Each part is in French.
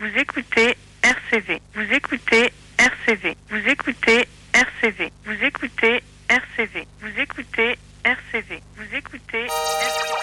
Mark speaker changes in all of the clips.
Speaker 1: Vous écoutez RCV. Vous écoutez RCV. Vous écoutez RCV. Vous écoutez RCV. Vous écoutez RCV. Vous écoutez RCV.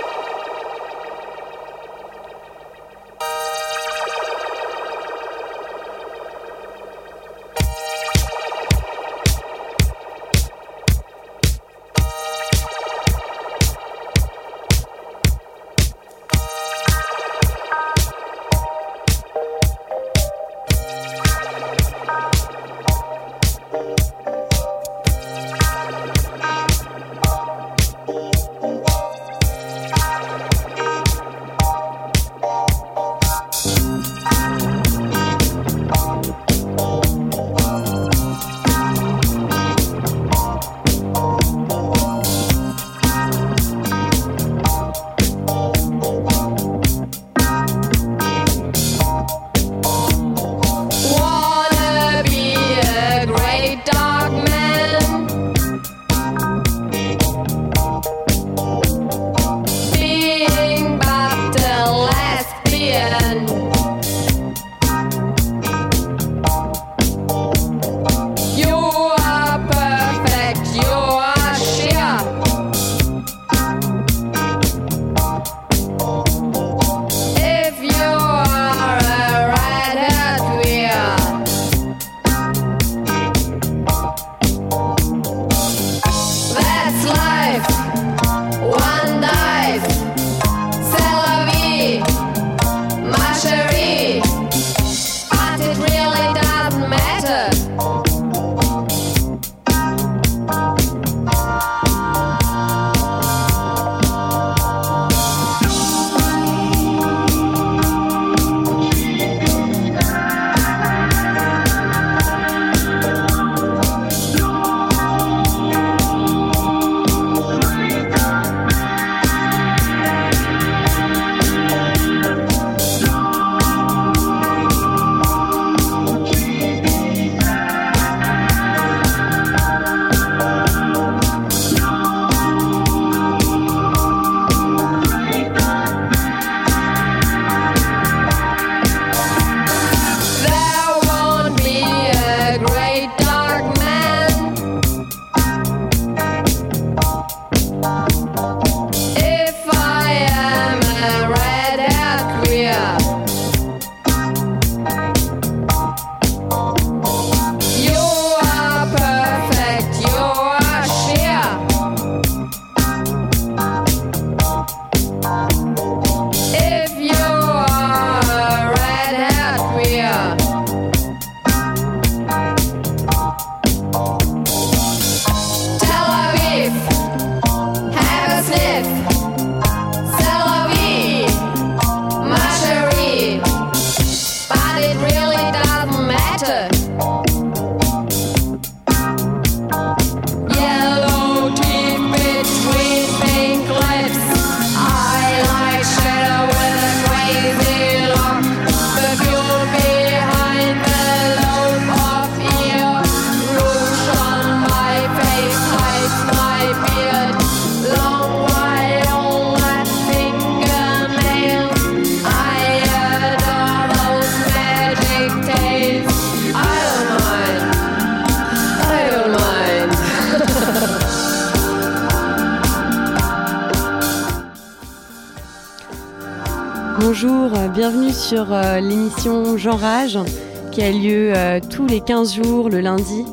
Speaker 2: Bonjour, bienvenue sur l'émission Genrage qui a lieu tous les 15 jours le lundi.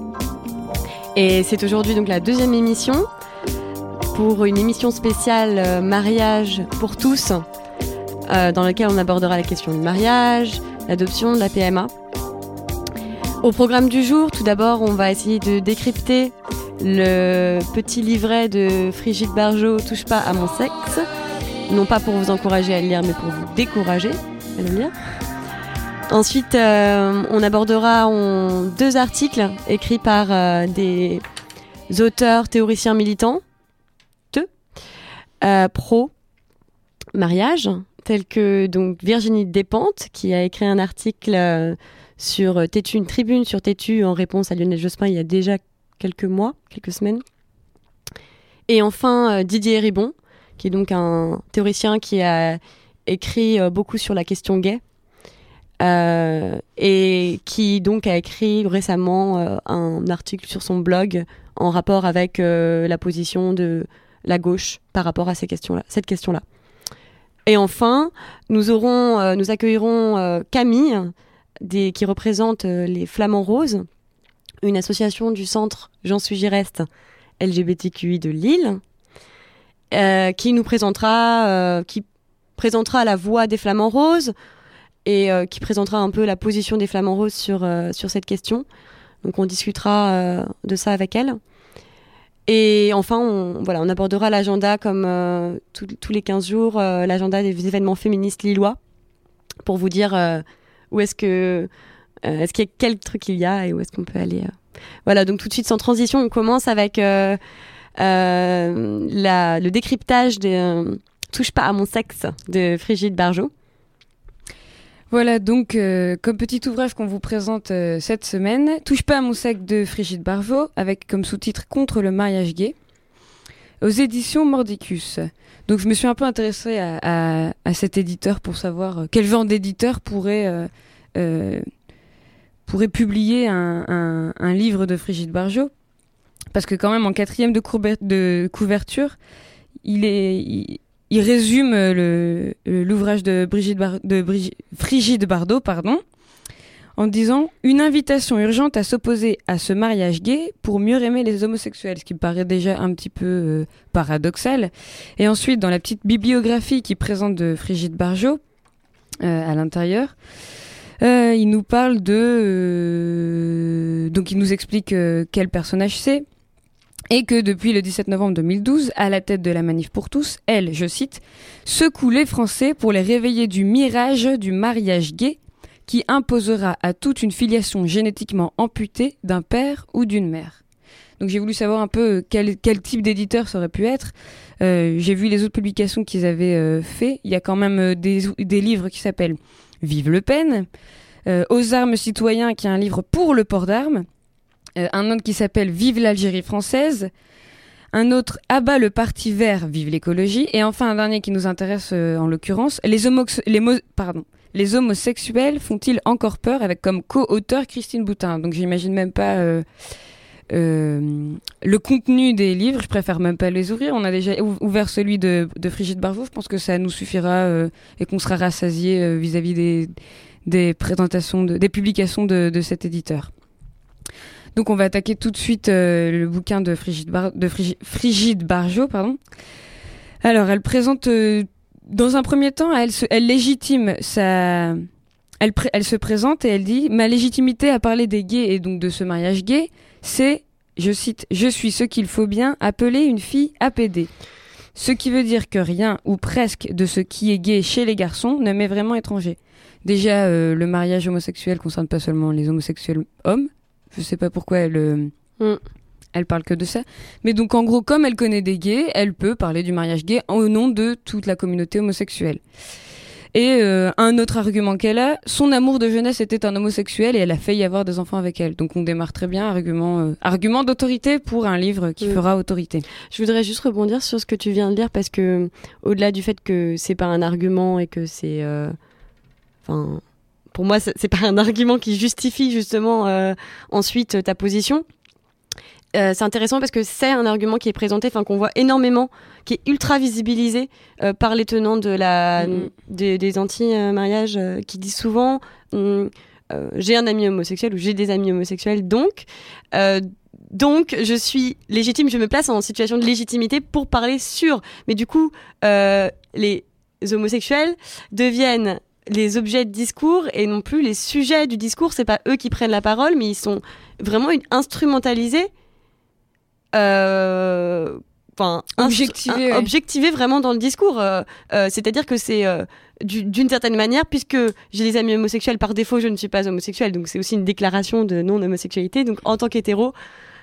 Speaker 2: Et c'est aujourd'hui donc la deuxième émission pour une émission spéciale mariage pour tous dans laquelle on abordera la question du mariage, l'adoption, de la PMA. Au programme du jour, tout d'abord, on va essayer de décrypter le petit livret de Frigide Barjot, Touche pas à mon sexe. Non pas pour vous encourager à le lire, mais pour vous décourager à le lire. Ensuite, on abordera deux articles écrits par des auteurs théoriciens militants, pro-mariage, tels que donc Virginie Despentes, qui a écrit un article sur Tétu, une tribune sur Tétu en réponse à Lionel Jospin il y a déjà quelques semaines. Et enfin, Didier Ribon, qui est donc un théoricien qui a écrit beaucoup sur la question gay, et qui donc a écrit récemment un article sur son blog en rapport avec la position de la gauche par rapport à cette question-là. Et enfin, nous accueillerons Camille, qui représente les Flamants Roses, une association du centre J'en suis j'y reste LGBTQI de Lille, qui présentera la voix des Flamants Roses et qui présentera un peu la position des Flamants Roses sur cette question. Donc on discutera de ça avec elle. Et enfin, on abordera l'agenda comme tous les 15 jours, l'agenda des événements féministes lillois, pour vous dire est-ce qu'il y a quel truc il y a et où est-ce qu'on peut aller. Voilà, donc tout de suite, sans transition, on commence avec le décryptage de Touche pas à mon sexe de Frigide Barjot.
Speaker 3: Voilà, donc comme petit ouvrage qu'on vous présente cette semaine, Touche pas à mon sexe de Frigide Barjot, avec comme sous-titre Contre le mariage gay, aux éditions Mordicus. Donc je me suis un peu intéressée à cet éditeur pour savoir quel genre d'éditeur pourrait publier un livre de Frigide Barjot, parce que quand même en 4e de couverture, il résume l'ouvrage de Frigide Bardot, en disant « Une invitation urgente à s'opposer à ce mariage gay pour mieux aimer les homosexuels », ce qui me paraît déjà un petit peu paradoxal. Et ensuite, dans la petite bibliographie qu'il présente de Frigide Barjot, à l'intérieur, il nous parle donc il nous explique quel personnage c'est, et que depuis le 17 novembre 2012, à la tête de la Manif pour tous, elle, je cite, « secoue les Français pour les réveiller du mirage du mariage gay qui imposera à toute une filiation génétiquement amputée d'un père ou d'une mère. » Donc j'ai voulu savoir un peu quel type d'éditeur ça aurait pu être. J'ai vu les autres publications qu'ils avaient fait. Il y a quand même des livres qui s'appellent « Vive Le Pen », Aux armes citoyens, qui est un livre pour le port d'armes, un autre qui s'appelle Vive l'Algérie française, un autre Abat le parti vert, vive l'écologie, et enfin un dernier qui nous intéresse en l'occurrence, les homosexuels font-ils encore peur, avec comme co-auteur Christine Boutin. Donc j'imagine même pas le contenu des livres, je préfère même pas les ouvrir. On a déjà ouvert celui de Frigide Barjot, je pense que ça nous suffira et qu'on sera rassasié vis-à-vis des présentations, des publications de cet éditeur. Donc on va attaquer tout de suite le bouquin de Frigide Barjot, pardon. Alors elle présente dans un premier temps, elle légitime elle se présente et elle dit « Ma légitimité à parler des gays et donc de ce mariage gay, c'est, je cite, « Je suis ce qu'il faut bien appeler une fille APD. Ce qui veut dire que rien ou presque de ce qui est gay chez les garçons ne m'est vraiment étranger. » Déjà, le mariage homosexuel concerne pas seulement les homosexuels hommes. Je sais pas pourquoi elle parle que de ça. Mais donc, en gros, comme elle connaît des gays, elle peut parler du mariage gay au nom de toute la communauté homosexuelle. Et un autre argument qu'elle a, son amour de jeunesse était un homosexuel et elle a failli avoir des enfants avec elle. Donc on démarre très bien, argument d'autorité pour un livre qui fera autorité.
Speaker 2: Je voudrais juste rebondir sur ce que tu viens de dire, parce que au-delà du fait que c'est pas un argument et que c'est... pour moi, c'est pas un argument qui justifie justement ensuite ta position. C'est intéressant parce que c'est un argument qui est présenté, qu'on voit énormément, qui est ultra visibilisé par les tenants des anti-mariages, qui disent souvent j'ai un ami homosexuel ou j'ai des amis homosexuels, donc je suis légitime, je me place en situation de légitimité pour parler sur. Mais du coup, les homosexuels deviennent les objets de discours et non plus les sujets du discours. C'est pas eux qui prennent la parole, mais ils sont vraiment instrumentalisés, objectivés vraiment dans le discours. C'est-à-dire que c'est d'une certaine manière, puisque j'ai des amis homosexuels, par défaut je ne suis pas homosexuel, donc c'est aussi une déclaration de non-homosexualité. Donc en tant qu'hétéro,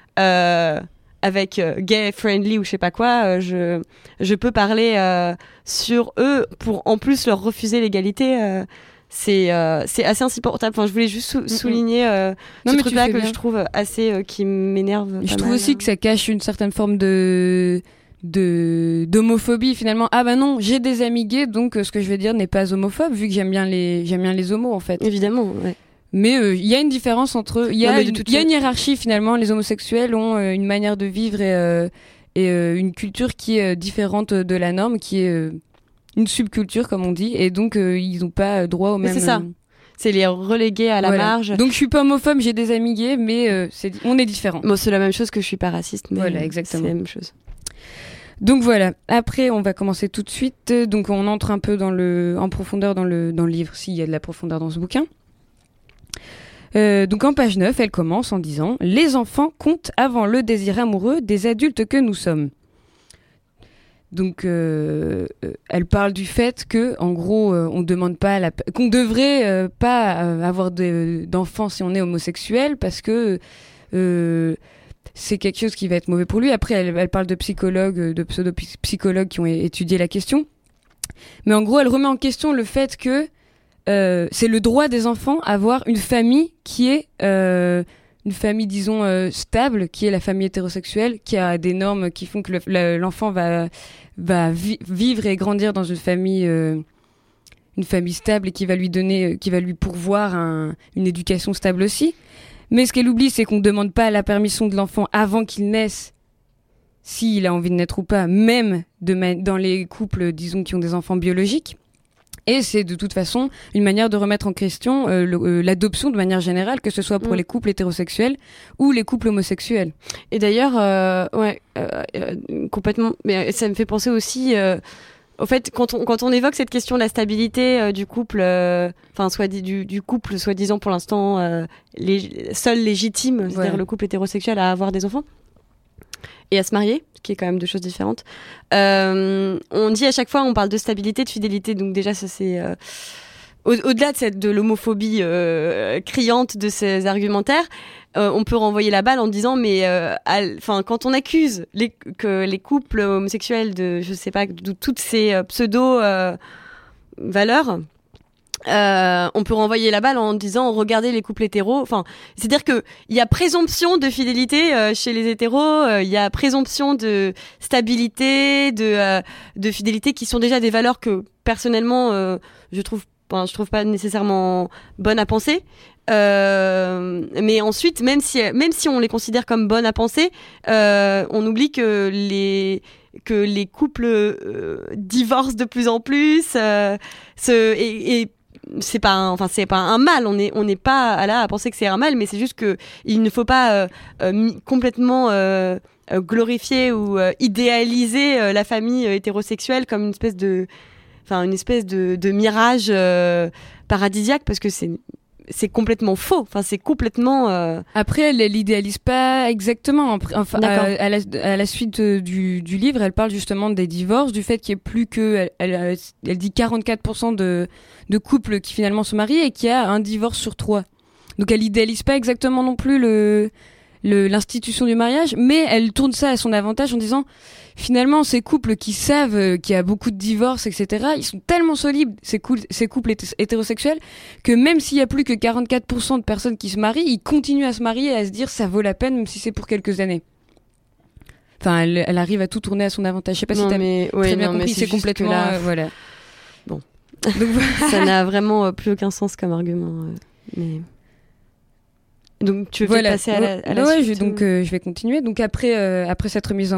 Speaker 2: avec gay friendly ou je sais pas quoi, je peux parler sur eux pour en plus leur refuser l'égalité. C'est assez insupportable. Je voulais juste souligner ce truc-là que je trouve assez qui m'énerve.
Speaker 3: Je trouve aussi que ça cache une certaine forme de d'homophobie finalement. Ah bah non, j'ai des amis gays, donc ce que je vais dire n'est pas homophobe, vu que j'aime bien les homos en fait.
Speaker 2: Évidemment, ouais.
Speaker 3: Mais il y a une différence entre... Il y a une hiérarchie finalement. Les homosexuels ont une manière de vivre et une culture qui est différente de la norme, qui est une subculture comme on dit, et donc ils n'ont pas droit au même...
Speaker 2: C'est ça. C'est les relégués à la marge.
Speaker 3: Donc je suis pas homophobe, j'ai des amis gays, mais on est différents.
Speaker 2: Bon, c'est la même chose que je suis pas raciste, mais
Speaker 3: voilà, exactement.
Speaker 2: C'est la même chose.
Speaker 3: Donc voilà, après on va commencer tout de suite, donc on entre un peu en profondeur dans le livre, s'il y a de la profondeur dans ce bouquin. Donc en page 9, elle commence en disant « Les enfants comptent avant le désir amoureux des adultes que nous sommes ». Donc elle parle du fait que, en gros, on demande pas qu'on devrait pas avoir d'enfants si on est homosexuel, parce que c'est quelque chose qui va être mauvais pour lui. Après, elle parle de psychologues, de pseudo-psychologues qui ont étudié la question. Mais en gros, elle remet en question le fait que c'est le droit des enfants à avoir une famille qui est une famille, disons, stable, qui est la famille hétérosexuelle, qui a des normes qui font que l'enfant va vivre et grandir dans une famille stable et qui va lui pourvoir une éducation stable aussi. Mais ce qu'elle oublie, c'est qu'on ne demande pas la permission de l'enfant avant qu'il naisse, s'il a envie de naître ou pas, même dans les couples, disons, qui ont des enfants biologiques. Et c'est de toute façon une manière de remettre en question l'adoption de manière générale, que ce soit pour les couples hétérosexuels ou les couples homosexuels.
Speaker 2: Et d'ailleurs, complètement. Mais ça me fait penser aussi, au fait, quand on évoque cette question de la stabilité du couple, du couple soi-disant pour l'instant seul légitime, c'est-à-dire le couple hétérosexuel à avoir des enfants et à se marier, ce qui est quand même deux choses différentes. On dit à chaque fois, on parle de stabilité, de fidélité, donc déjà ça c'est au-delà de l'homophobie criante de ces argumentaires, on peut renvoyer la balle en disant mais quand on accuse que les couples homosexuels de je sais pas de toutes ces pseudo valeurs, on peut renvoyer la balle en disant regardez les couples hétéros. Enfin, c'est-à-dire que il y a présomption de fidélité chez les hétéros, il y a présomption de stabilité, de fidélité qui sont déjà des valeurs que personnellement je trouve pas nécessairement bonnes à penser. Mais ensuite, même si on les considère comme bonnes à penser, on oublie que les couples divorcent de plus en plus et c'est pas un mal, on n'est pas là à penser que c'est un mal, mais c'est juste que il ne faut pas complètement glorifier ou idéaliser la famille hétérosexuelle comme une espèce de mirage paradisiaque, parce que c'est complètement faux. Enfin, c'est complètement.
Speaker 3: Après, elle l'idéalise pas exactement. À la suite du livre, elle parle justement des divorces, du fait qu'il n'y ait plus que. Elle dit 44% de couples qui finalement se marient et qu'il y a un divorce sur 3. Donc, elle idéalise pas exactement non plus l'institution du mariage, mais elle tourne ça à son avantage en disant finalement ces couples qui savent qu'il y a beaucoup de divorces, etc., ils sont tellement solides, ces couples hétérosexuels, que même s'il y a plus que 44% de personnes qui se marient, ils continuent à se marier et à se dire ça vaut la peine même si c'est pour quelques années. Enfin, elle arrive à tout tourner à son avantage. Je sais pas si t'as très bien compris, c'est complètement voilà.
Speaker 2: Bon. Donc ça n'a vraiment plus aucun sens comme argument, mais donc tu veux passer à la suite.
Speaker 3: Je vais continuer. Donc après cette remise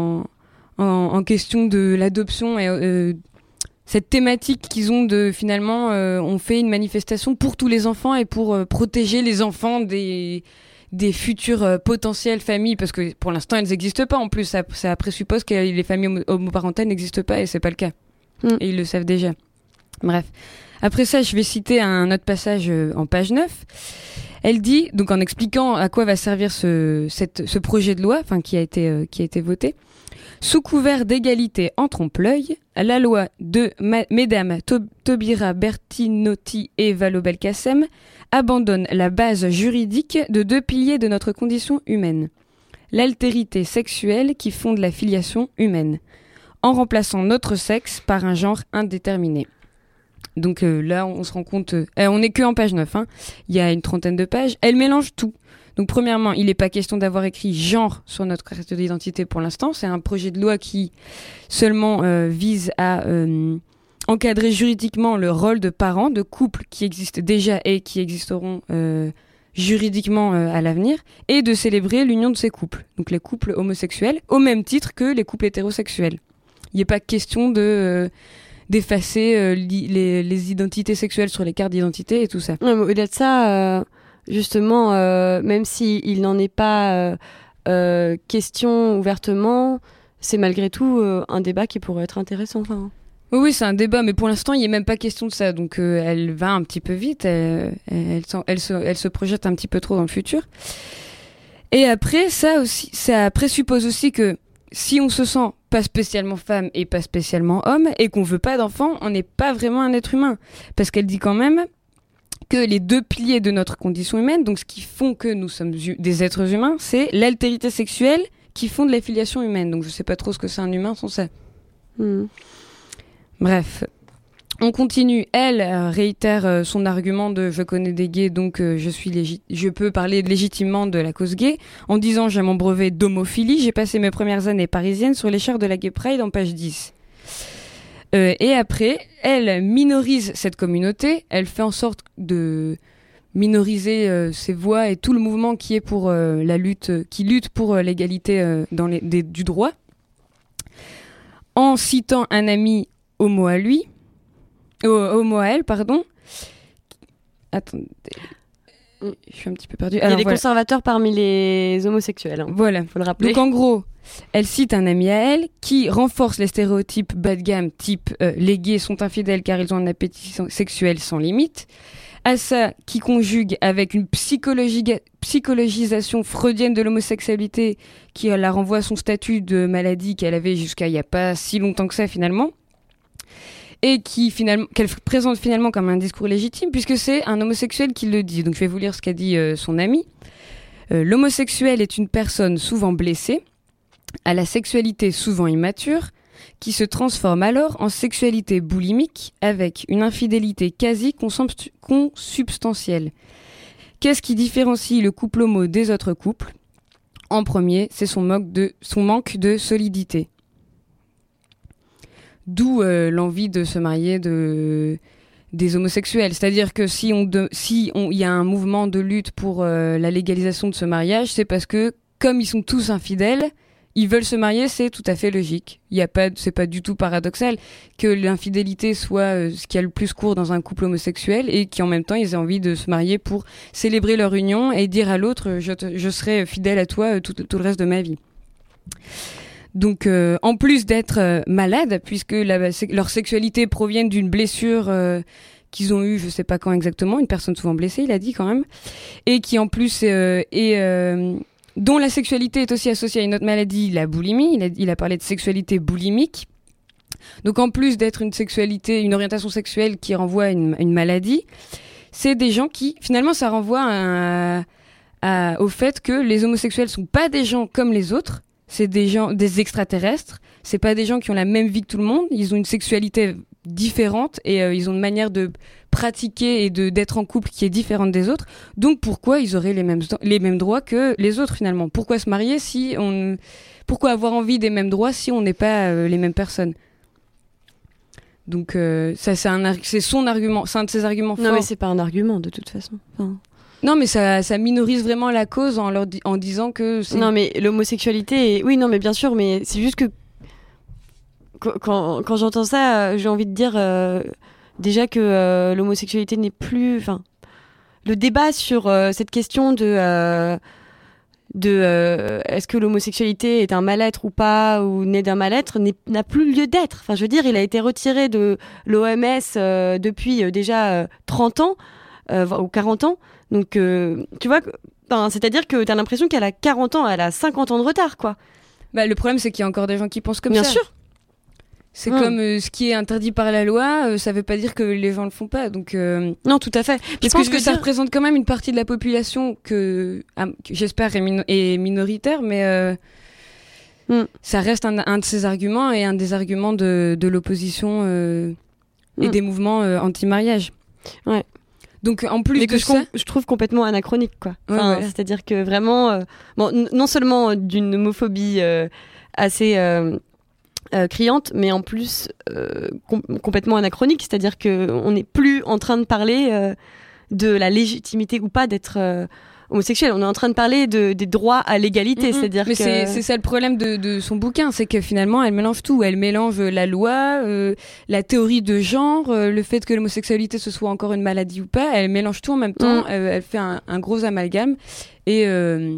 Speaker 3: en question de l'adoption et cette thématique qu'ils ont de finalement on fait une manifestation pour tous les enfants et pour protéger les enfants des futures potentielles familles, parce que pour l'instant elles n'existent pas. En plus ça présuppose que les familles homoparentales n'existent pas, et c'est pas le cas. Et ils le savent déjà. Bref. Après ça, je vais citer un autre passage en page 9. Elle dit, donc en expliquant à quoi va servir ce projet de loi, enfin qui a été voté, sous couvert d'égalité en trompe-l'œil, la loi de mesdames Taubira Bertinotti et Vallaud-Belkacem abandonne la base juridique de 2 piliers de notre condition humaine: l'altérité sexuelle qui fonde la filiation humaine, en remplaçant notre sexe par un genre indéterminé. Donc là, on se rend compte... on n'est que en page 9, hein. Il y a une 30aine de pages. Elle mélange tout. Donc premièrement, il n'est pas question d'avoir écrit genre sur notre carte d'identité pour l'instant. C'est un projet de loi qui seulement vise à encadrer juridiquement le rôle de parents de couples qui existent déjà et qui existeront juridiquement à l'avenir, et de célébrer l'union de ces couples, donc les couples homosexuels, au même titre que les couples hétérosexuels. Il n'est pas question d'effacer les identités sexuelles sur les cartes d'identité et tout ça.
Speaker 2: Ouais, au-delà de ça, justement, même s'il n'en est pas question ouvertement, c'est malgré tout un débat qui pourrait être intéressant. Enfin.
Speaker 3: Oui, c'est un débat, mais pour l'instant, il n'est même pas question de ça. Donc, elle va un petit peu vite, elle se projette un petit peu trop dans le futur. Et après, ça présuppose aussi que si on se sent pas spécialement femme et pas spécialement homme, et qu'on veut pas d'enfant, on n'est pas vraiment un être humain. Parce qu'elle dit quand même que les deux piliers de notre condition humaine, donc ce qui font que nous sommes des êtres humains, c'est l'altérité sexuelle qui fonde la filiation humaine. Donc, je sais pas trop ce que c'est un humain sans ça. Bref, on continue. Elle réitère son argument de je connais des gays, donc je peux parler légitimement de la cause gay, en disant j'ai mon brevet d'homophilie, j'ai passé mes premières années parisiennes sur l'écharpe de la Gay Pride en page 10. Et après, elle minorise cette communauté, elle fait en sorte de minoriser ses voix et tout le mouvement qui est pour qui lutte pour l'égalité du droit, en citant un ami homo à elle, pardon. Attendez, je suis un petit peu perdue.
Speaker 2: Il y a des conservateurs parmi les homosexuels. Hein.
Speaker 3: Voilà,
Speaker 2: faut le rappeler.
Speaker 3: Donc en gros, elle cite un ami à elle qui renforce les stéréotypes bas de gamme, type les gays sont infidèles car ils ont un appétit sexuel sans limite. À ça, qui conjugue avec une psychologisation freudienne de l'homosexualité qui la renvoie à son statut de maladie qu'elle avait jusqu'à il n'y a pas si longtemps que ça finalement. Et qu'elle présente finalement comme un discours légitime, puisque c'est un homosexuel qui le dit. Donc je vais vous lire ce qu'a dit son ami. L'homosexuel est une personne souvent blessée, à la sexualité souvent immature, qui se transforme alors en sexualité boulimique, avec une infidélité quasi consubstantielle. Qu'est-ce qui différencie le couple homo des autres couples ? En premier, c'est son manque de solidité. D'où l'envie de se marier des homosexuels. C'est-à-dire que si y a un mouvement de lutte pour la légalisation de ce mariage, c'est parce que, comme ils sont tous infidèles, ils veulent se marier, c'est tout à fait logique. C'est pas du tout paradoxal que l'infidélité soit ce qui a le plus cours dans un couple homosexuel et qu'en même temps, ils aient envie de se marier pour célébrer leur union et dire à l'autre « je serai fidèle à toi tout le reste de ma vie ». Donc, en plus d'être malades, puisque leur sexualité provient d'une blessure qu'ils ont eue, je sais pas quand exactement, une personne souvent blessée, il a dit quand même, et qui en plus dont la sexualité est aussi associée à une autre maladie, la boulimie. Il a parlé de sexualité boulimique. Donc, en plus d'être une orientation sexuelle qui renvoie à une maladie, c'est des gens qui, finalement, ça renvoie au fait que les homosexuels sont pas des gens comme les autres. C'est des extraterrestres. C'est pas des gens qui ont la même vie que tout le monde. Ils ont une sexualité différente et ils ont une manière de pratiquer et d'être en couple qui est différente des autres. Donc pourquoi ils auraient les mêmes droits que les autres finalement ? Pourquoi se marier pourquoi avoir envie des mêmes droits si on n'est pas les mêmes personnes ? Donc ça c'est son argument, c'est un de ses arguments forts.
Speaker 2: Non mais c'est pas un argument de toute façon. Enfin...
Speaker 3: Non, mais ça minorise vraiment la cause en disant que c'est...
Speaker 2: Non, mais l'homosexualité... Oui, non, mais bien sûr, mais c'est juste que... Quand j'entends ça, j'ai envie de dire déjà que l'homosexualité n'est plus... Enfin, le débat sur cette question de est-ce que l'homosexualité est un mal-être ou pas, ou né d'un mal-être, n'a plus lieu d'être. Enfin, je veux dire, il a été retiré de l'OMS depuis déjà 30 ans, ou 40 ans. Donc, tu vois, c'est-à-dire que t'as l'impression qu'elle a 40 ans, elle a 50 ans de retard, quoi.
Speaker 3: Bah, le problème, c'est qu'il y a encore des gens qui pensent comme
Speaker 2: Bien
Speaker 3: ça.
Speaker 2: Bien sûr.
Speaker 3: C'est comme ce qui est interdit par la loi, ça veut pas dire que les gens le font pas. Donc,
Speaker 2: non, tout à fait.
Speaker 3: Je pense que ça représente quand même une partie de la population que j'espère est minoritaire, mais ça reste un de ses arguments et un des arguments de l'opposition et des mouvements anti-mariage.
Speaker 2: Ouais.
Speaker 3: Donc en plus
Speaker 2: mais
Speaker 3: de
Speaker 2: que
Speaker 3: ça,
Speaker 2: je trouve complètement anachronique, quoi.
Speaker 3: Ouais.
Speaker 2: C'est-à-dire que vraiment, non seulement d'une homophobie assez criante, mais en plus complètement anachronique. C'est-à-dire que on n'est plus en train de parler de la légitimité ou pas d'être homosexuel. On est en train de parler des droits à l'égalité. C'est-à-dire
Speaker 3: mais
Speaker 2: que
Speaker 3: c'est ça le problème de son bouquin, c'est que finalement elle mélange tout. Elle mélange la loi, la théorie de genre, le fait que l'homosexualité ce soit encore une maladie ou pas. Elle mélange tout en même temps. Elle fait un gros amalgame et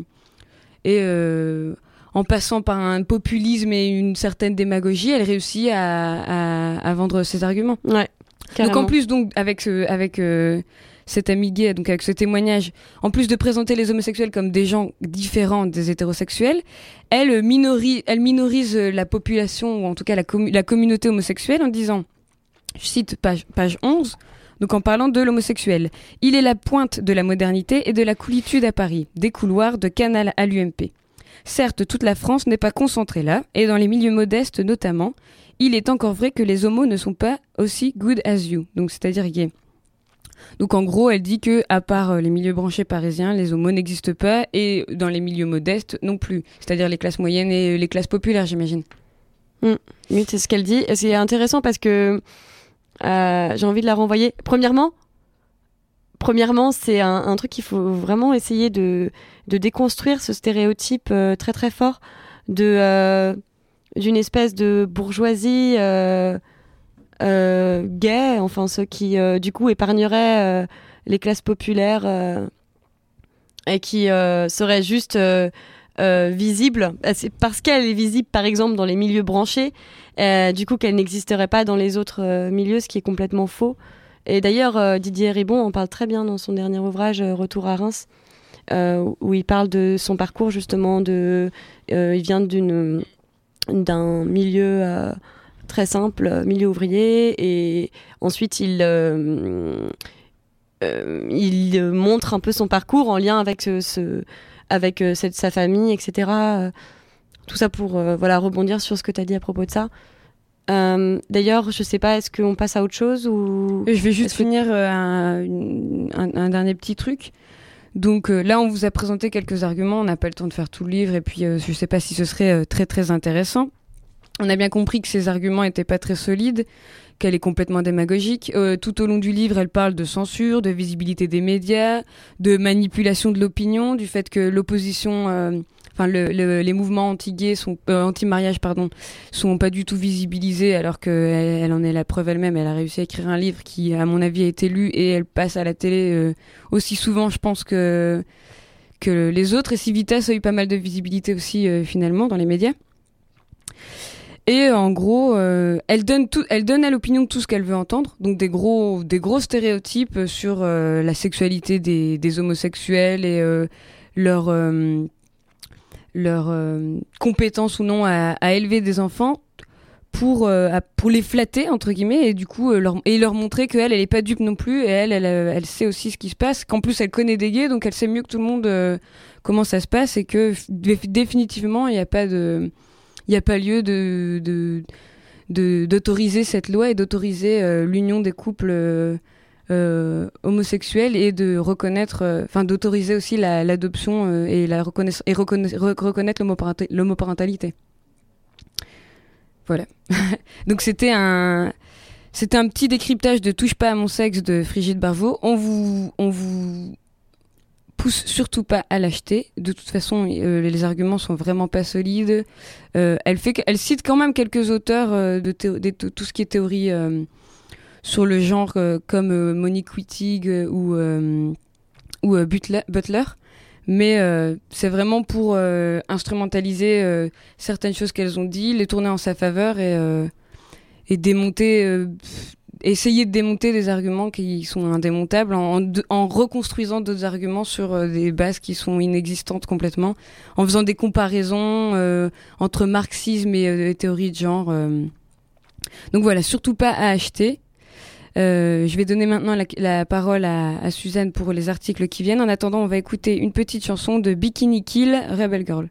Speaker 3: en passant par un populisme et une certaine démagogie, elle réussit à vendre ses arguments.
Speaker 2: Ouais. Carrément.
Speaker 3: Donc en plus avec cet ami gay, donc avec ce témoignage, en plus de présenter les homosexuels comme des gens différents des hétérosexuels, elle minorise la population, ou en tout cas la communauté homosexuelle en disant, je cite page 11, donc en parlant de l'homosexuel, il est la pointe de la modernité et de la coolitude à Paris, des couloirs de Canal à l'UMP. Certes, toute la France n'est pas concentrée là, et dans les milieux modestes notamment, il est encore vrai que les homos ne sont pas aussi good as you, donc c'est-à-dire gays. Donc en gros, elle dit que à part les milieux branchés parisiens, les homos n'existent pas et dans les milieux modestes non plus, c'est-à-dire les classes moyennes et les classes populaires, j'imagine.
Speaker 2: Oui, c'est ce qu'elle dit. Et c'est intéressant parce que j'ai envie de la renvoyer. Premièrement, c'est un truc qu'il faut vraiment essayer de déconstruire, ce stéréotype très très fort d'une espèce de bourgeoisie gay, enfin ceux qui du coup épargneraient les classes populaires et qui seraient juste visibles. C'est parce qu'elle est visible par exemple dans les milieux branchés, du coup qu'elle n'existerait pas dans les autres milieux, ce qui est complètement faux. Et d'ailleurs Didier Ribon en parle très bien dans son dernier ouvrage Retour à Reims, où il parle de son parcours justement il vient d'un milieu très simple, milieu ouvrier, et ensuite il montre un peu son parcours en lien avec sa famille, etc. Tout ça pour rebondir sur ce que tu as dit à propos de ça. D'ailleurs, je sais pas, est-ce qu'on passe à autre chose ou...
Speaker 3: Je vais juste finir un dernier petit truc. Donc là, on vous a présenté quelques arguments, on n'a pas le temps de faire tout le livre, et puis je sais pas si ce serait très très intéressant. On a bien compris que ces arguments étaient pas très solides, qu'elle est complètement démagogique. Tout au long du livre, elle parle de censure, de visibilité des médias, de manipulation de l'opinion, du fait que l'opposition, les mouvements anti-gays anti-mariage, sont pas du tout visibilisés, alors qu'elle en est la preuve elle-même. Elle a réussi à écrire un livre qui, à mon avis, a été lu et elle passe à la télé aussi souvent, je pense, que les autres. Et Civitas a eu pas mal de visibilité aussi, finalement, dans les médias. Et en gros, elle donne à l'opinion tout ce qu'elle veut entendre, donc des gros stéréotypes sur la sexualité des homosexuels et leur compétence ou non à élever des enfants pour les flatter entre guillemets, et du coup leur montrer qu'elle est pas dupe non plus, et elle sait aussi ce qui se passe, qu'en plus elle connaît des gays, donc elle sait mieux que tout le monde comment ça se passe, et que définitivement il n'y a pas lieu d'autoriser cette loi et d'autoriser l'union des couples homosexuels, et de reconnaître, d'autoriser aussi l'adoption et reconnaître l'homoparentalité. Voilà. Donc c'était un petit décryptage de Touche pas à mon sexe de Frigide Barvaux. On vous pousse surtout pas à l'acheter. De toute façon, les arguments sont vraiment pas solides. Elle cite quand même quelques auteurs de tout ce qui est théorie sur le genre, comme Monique Wittig ou Butler. Mais c'est vraiment pour instrumentaliser certaines choses qu'elles ont dit, les tourner en sa faveur et démonter... essayer de démonter des arguments qui sont indémontables en reconstruisant d'autres arguments sur des bases qui sont inexistantes complètement, en faisant des comparaisons entre marxisme et théorie de genre. Donc voilà, surtout pas à acheter. Je vais donner maintenant la parole à Suzanne pour les articles qui viennent. En attendant, on va écouter une petite chanson de Bikini Kill, Rebel Girl.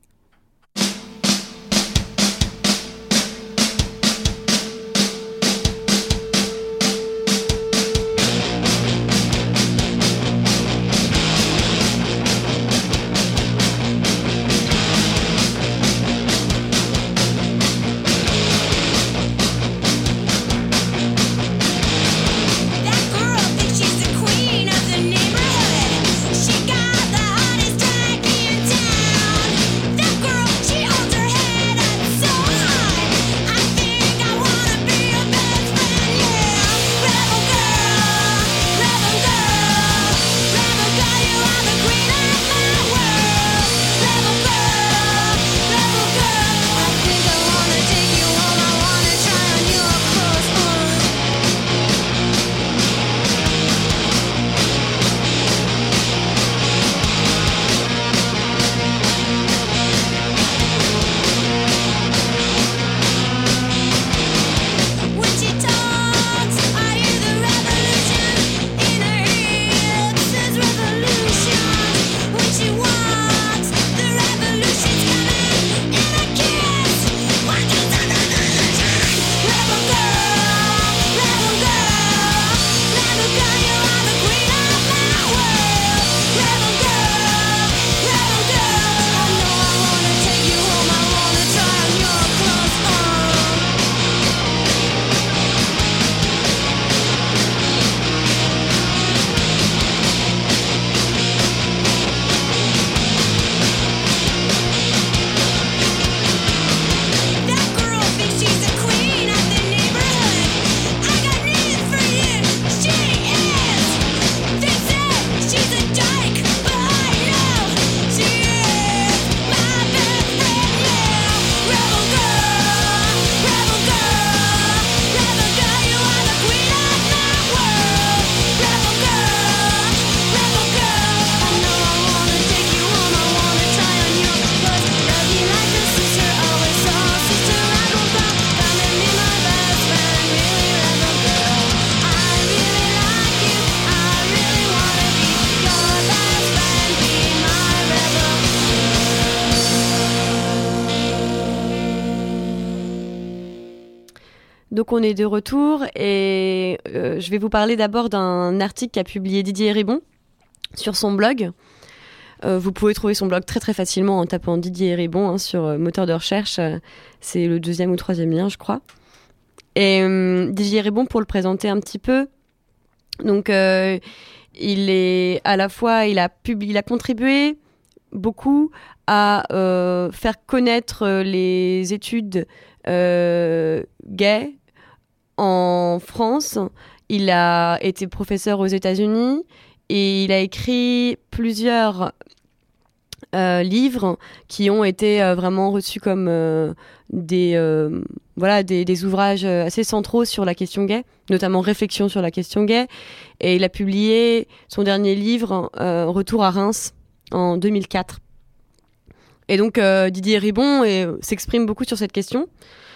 Speaker 2: Donc on est de retour et je vais vous parler d'abord d'un article qu'a publié Didier Ribon sur son blog. Vous pouvez trouver son blog très très facilement en tapant Didier Ribon sur moteur de recherche. C'est le 2e ou 3e lien, je crois. Et Didier Ribon, pour le présenter un petit peu, donc il est à la fois, il a contribué beaucoup à faire connaître les études gay en France. Il a été professeur aux États-Unis et il a écrit plusieurs livres qui ont été vraiment reçus comme des ouvrages assez centraux sur la question gay, notamment Réflexions sur la question gay. Et il a publié son dernier livre, Retour à Reims, en 2004. Et donc Didier Ribon s'exprime beaucoup sur cette question.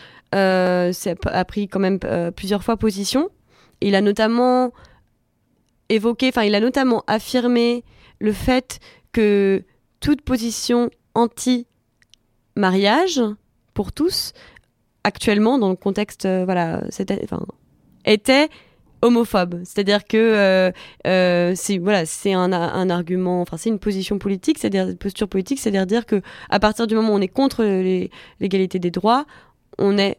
Speaker 2: A pris quand même plusieurs fois position. Il a notamment affirmé le fait que toute position anti-mariage pour tous, actuellement dans le contexte était homophobe. C'est-à-dire que c'est un argument, enfin c'est une position politique, c'est-à-dire une posture politique, c'est-à-dire dire que à partir du moment où on est contre l'égalité des droits, on a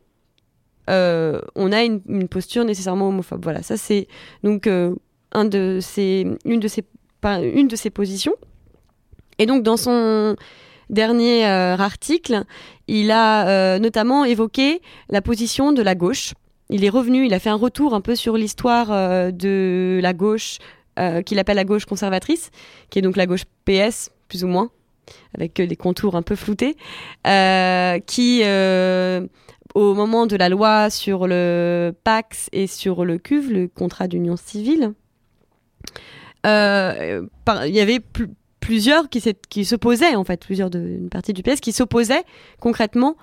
Speaker 2: une posture nécessairement homophobe. Voilà, ça c'est donc une de ses positions. Et donc dans son dernier article, il a notamment évoqué la position de la gauche. Il est revenu, il a fait un retour un peu sur l'histoire de la gauche, qu'il appelle la gauche conservatrice, qui est donc la gauche PS, plus ou moins, avec des contours un peu floutés, qui, au moment de la loi sur le PACS et sur le CUV, le contrat d'union civile, il y avait plusieurs qui s'opposaient, en fait, une partie du PS qui s'opposaient concrètement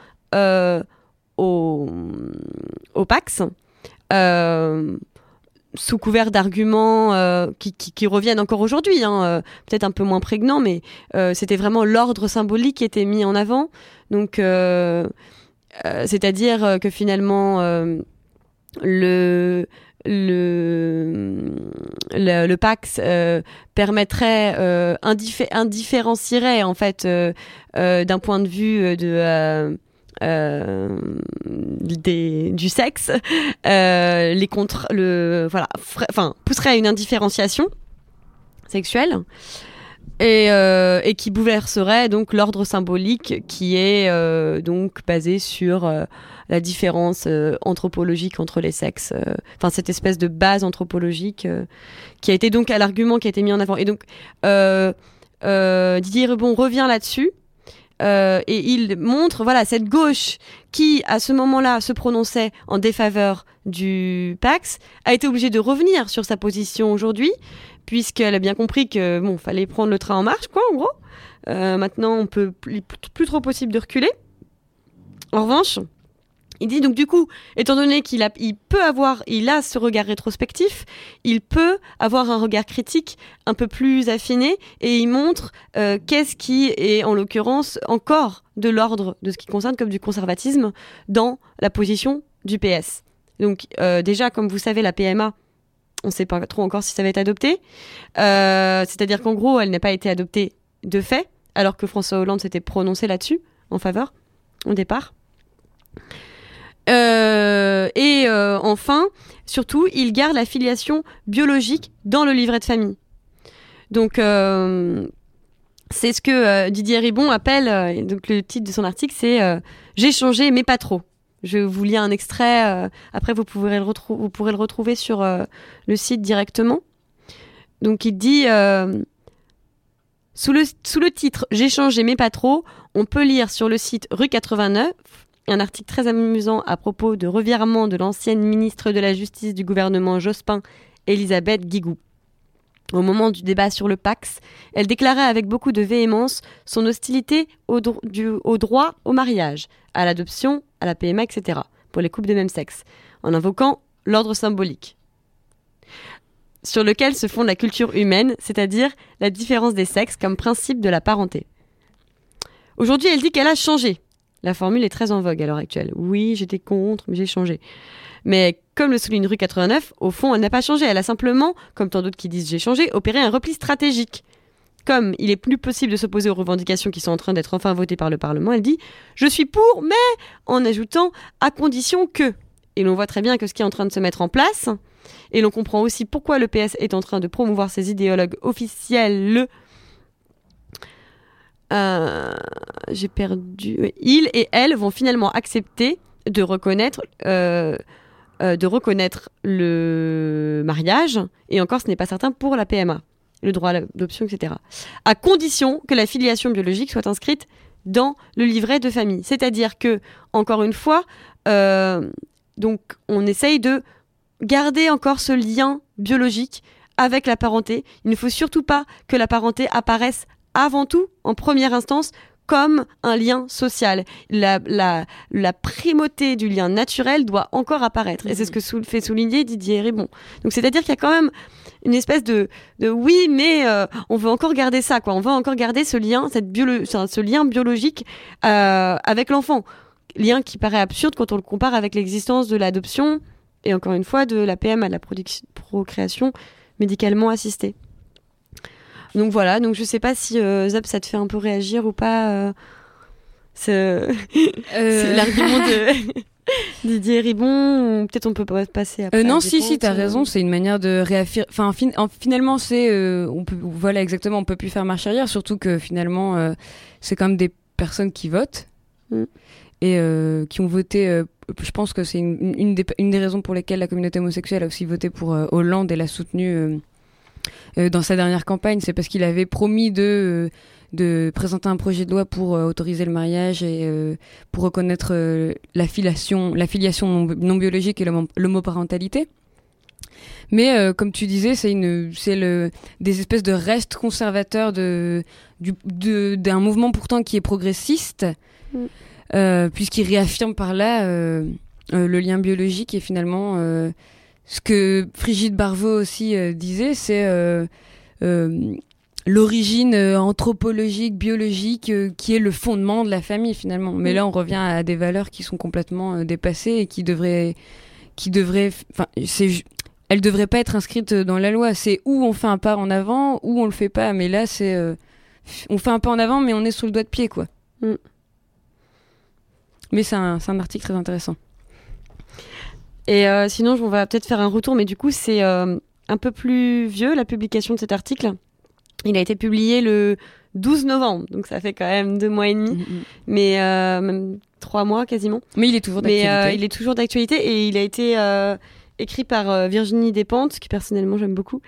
Speaker 2: au PACS, sous couvert d'arguments qui reviennent encore aujourd'hui, peut-être un peu moins prégnants, mais c'était vraiment l'ordre symbolique qui était mis en avant. Donc, c'est-à-dire que finalement, le PACS permettrait, indifférencierait en fait d'un point de vue du sexe, pousserait à une indifférenciation sexuelle et qui bouleverserait donc l'ordre symbolique qui est donc basé sur la différence anthropologique entre les sexes, cette espèce de base anthropologique qui a été donc à l'argument qui a été mis en avant. Et donc Didier Ribon revient là-dessus. Et il montre cette gauche qui à ce moment-là se prononçait en défaveur du PACS a été obligée de revenir sur sa position aujourd'hui, puisqu'elle a bien compris que fallait prendre le train en marche, quoi, en gros. Maintenant il est plus trop possible de reculer. En revanche, il dit donc du coup, étant donné qu'il a ce regard rétrospectif, il peut avoir un regard critique un peu plus affiné et il montre qu'est-ce qui est en l'occurrence encore de l'ordre de ce qui concerne comme du conservatisme dans la position du PS. Donc déjà, comme vous savez, la PMA, on ne sait pas trop encore si ça va être adopté. C'est-à-dire qu'en gros, elle n'a pas été adoptée de fait, alors que François Hollande s'était prononcé là-dessus, en faveur, au départ. Enfin, surtout, il garde la filiation biologique dans le livret de famille. Donc, c'est ce que Didier Ribon appelle, donc le titre de son article, c'est « J'ai changé, mais pas trop ». Je vous lis un extrait, après vous pourrez le retrouver sur le site directement. Donc, il dit sous le titre « J'ai changé, mais pas trop », on peut lire sur le site Rue 89 un article très amusant à propos de revirement de l'ancienne ministre de la Justice du gouvernement Jospin, Elisabeth Guigou. Au moment du débat sur le PACS, elle déclarait avec beaucoup de véhémence son hostilité au droit au mariage, à l'adoption, à la PMA, etc., pour les couples de même sexe, en invoquant l'ordre symbolique, sur lequel se fonde la culture humaine, c'est-à-dire la différence des sexes comme principe de la parenté. Aujourd'hui, elle dit qu'elle a changé. La formule est très en vogue à l'heure actuelle. Oui, j'étais contre, mais j'ai changé. Mais comme le souligne Rue 89, au fond, elle n'a pas changé. Elle a simplement, comme tant d'autres qui disent j'ai changé, opéré un repli stratégique. Comme il est plus possible de s'opposer aux revendications qui sont en train d'être enfin votées par le Parlement, elle dit « Je suis pour, mais en ajoutant à condition que ». Et l'on voit très bien que ce qui est en train de se mettre en place, et l'on comprend aussi pourquoi le PS est en train de promouvoir ses idéologues officiels. J'ai perdu. Ils et elles vont finalement accepter de reconnaître le mariage, et encore ce n'est pas certain pour la PMA, le droit à l'adoption, etc. À condition que la filiation biologique soit inscrite dans le livret de famille. C'est-à-dire que, encore une fois, donc on essaye de garder encore ce lien biologique avec la parenté. Il ne faut surtout pas que la parenté apparaisse avant tout, en première instance, comme un lien social. La primauté du lien naturel doit encore apparaître. Et c'est ce que fait souligner Didier Ribon. Donc c'est-à-dire qu'il y a quand même une espèce de oui, mais on veut encore garder ça, quoi. On veut encore garder ce lien, ce lien biologique avec l'enfant. Lien qui paraît absurde quand on le compare avec l'existence de l'adoption et encore une fois de la PMA, de la procréation médicalement assistée. Donc voilà, donc je sais pas si Zab, ça te fait un peu réagir ou pas. C'est l'argument de Didier Ribon, ou peut-être on peut passer après.
Speaker 3: Non, si, t'as raison, c'est une manière de réaffirmer. Enfin, finalement, c'est voilà, exactement, on peut plus faire marche arrière, surtout que finalement, c'est quand même des personnes qui votent et qui ont voté. Je pense que c'est une des raisons pour lesquelles la communauté homosexuelle a aussi voté pour Hollande et l'a soutenu dans sa dernière campagne. C'est parce qu'il avait promis de présenter un projet de loi pour autoriser le mariage et pour reconnaître la filiation non biologique et l'homoparentalité. Mais comme tu disais, c'est des espèces de restes conservateurs d'un mouvement pourtant qui est progressiste, puisqu'il réaffirme par là le lien biologique. Et finalement, ce que Frigide Barvaux aussi disait, c'est l'origine anthropologique, biologique, qui est le fondement de la famille finalement. Mais là, on revient à des valeurs qui sont complètement dépassées et qui devraient, elles devraient pas être inscrites dans la loi. C'est où on fait un pas en avant, ou on le fait pas. Mais là, c'est, on fait un pas en avant, mais on est sur le doigt de pied, quoi. Mais c'est un article très intéressant.
Speaker 2: Et sinon, on va peut-être faire un retour, mais du coup, c'est un peu plus vieux, la publication de cet article. Il a été publié le 12 novembre, donc ça fait quand même 2 mois et demi, mais même 3 mois quasiment.
Speaker 3: Mais il est toujours d'actualité.
Speaker 2: Mais il est toujours d'actualité et il a été écrit par Virginie Despentes, qui personnellement j'aime beaucoup,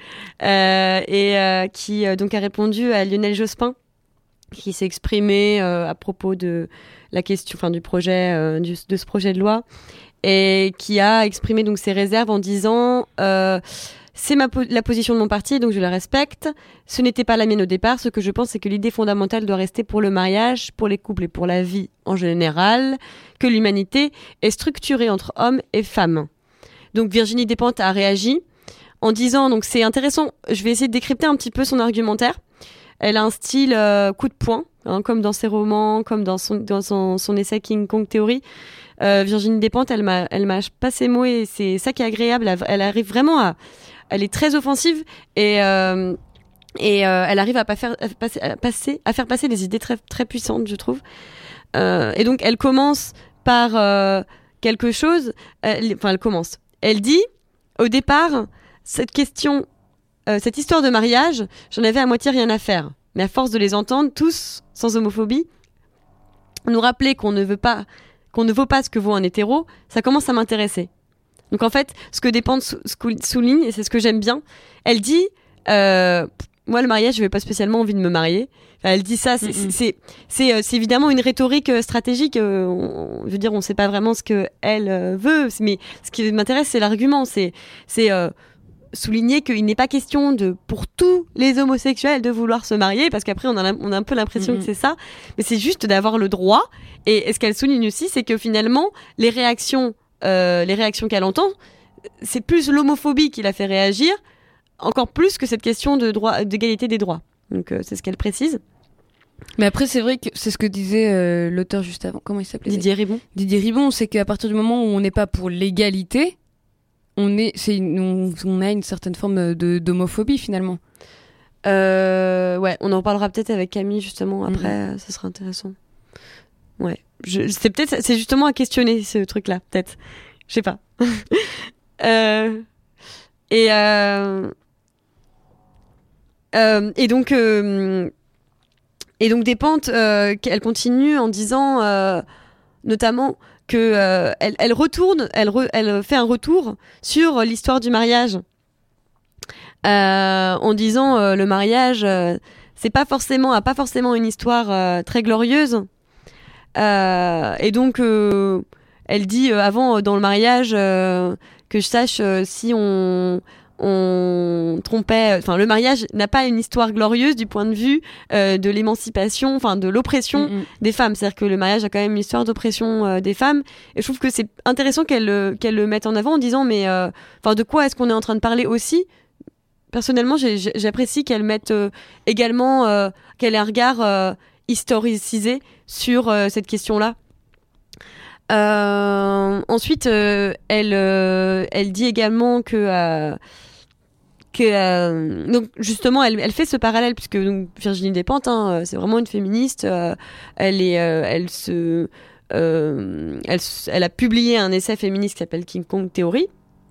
Speaker 2: et qui donc a répondu à Lionel Jospin, qui s'est exprimé à propos de la question, enfin du projet, de ce projet de loi, et qui a exprimé donc ses réserves en disant c'est la position de mon parti, donc je la respecte. Ce n'était pas la mienne au départ. Ce que je pense, c'est que l'idée fondamentale doit rester pour le mariage, pour les couples et pour la vie en général, que l'humanité est structurée entre hommes et femmes. Donc Virginie Despentes a réagi en disant, donc c'est intéressant, je vais essayer de décrypter un petit peu son argumentaire. Elle a un style coup de poing, hein, comme dans ses romans, comme dans son essai King Kong Theory. Virginie Despentes, elle m'a pas ses mots, et c'est ça qui est agréable. Elle arrive vraiment elle est très offensive et elle arrive à faire passer des idées très très puissantes, je trouve. Et donc elle commence par quelque chose. Elle commence. Elle dit au départ, cette histoire de mariage, j'en avais à moitié rien à faire. Mais à force de les entendre tous sans homophobie, nous rappeler qu'on ne vaut pas ce que vaut un hétéro, ça commence à m'intéresser. Donc en fait, ce que Despentes souligne, et c'est ce que j'aime bien, elle dit moi le mariage, je n'avais pas spécialement envie de me marier. Enfin, elle dit ça, c'est évidemment une rhétorique stratégique. Je veux dire, on ne sait pas vraiment ce qu'elle veut, mais ce qui m'intéresse, c'est l'argument. C'est souligner qu'il n'est pas question pour tous les homosexuels de vouloir se marier, parce qu'après on a un peu l'impression que c'est ça, mais c'est juste d'avoir le droit. Et ce qu'elle souligne aussi, c'est que finalement les réactions qu'elle entend, c'est plus l'homophobie qui la fait réagir, encore plus que cette question d'égalité des droits. Donc c'est ce qu'elle précise.
Speaker 3: Mais après, c'est vrai que c'est ce que disait l'auteur juste avant. Comment il s'appelait ?
Speaker 2: Didier Ribon.
Speaker 3: Didier Ribon, c'est qu'à partir du moment où on n'est pas pour l'égalité, on a une certaine forme d'homophobie finalement.
Speaker 2: Ouais, on en parlera peut-être avec Camille justement après, ça sera intéressant. Ouais, c'est justement à questionner ce truc-là, peut-être. Je sais pas. Et donc Despentes, elle continue en disant notamment que elle fait un retour sur l'histoire du mariage en disant le mariage a pas forcément une histoire très glorieuse. Et donc elle dit avant dans le mariage que je sache si on trompait, enfin le mariage n'a pas une histoire glorieuse du point de vue de l'émancipation, enfin de l'oppression des femmes. C'est-à-dire que le mariage a quand même une histoire d'oppression des femmes. Et je trouve que c'est intéressant qu'elle le mette en avant en disant mais enfin de quoi est-ce qu'on est en train de parler aussi. Personnellement, j'apprécie qu'elle mette également qu'elle ait un regard historicisé sur cette question-là. Ensuite, elle dit également que donc justement, elle fait ce parallèle puisque donc, Virginie Despentes, c'est vraiment une féministe. Elle a publié un essai féministe qui s'appelle King Kong Theory.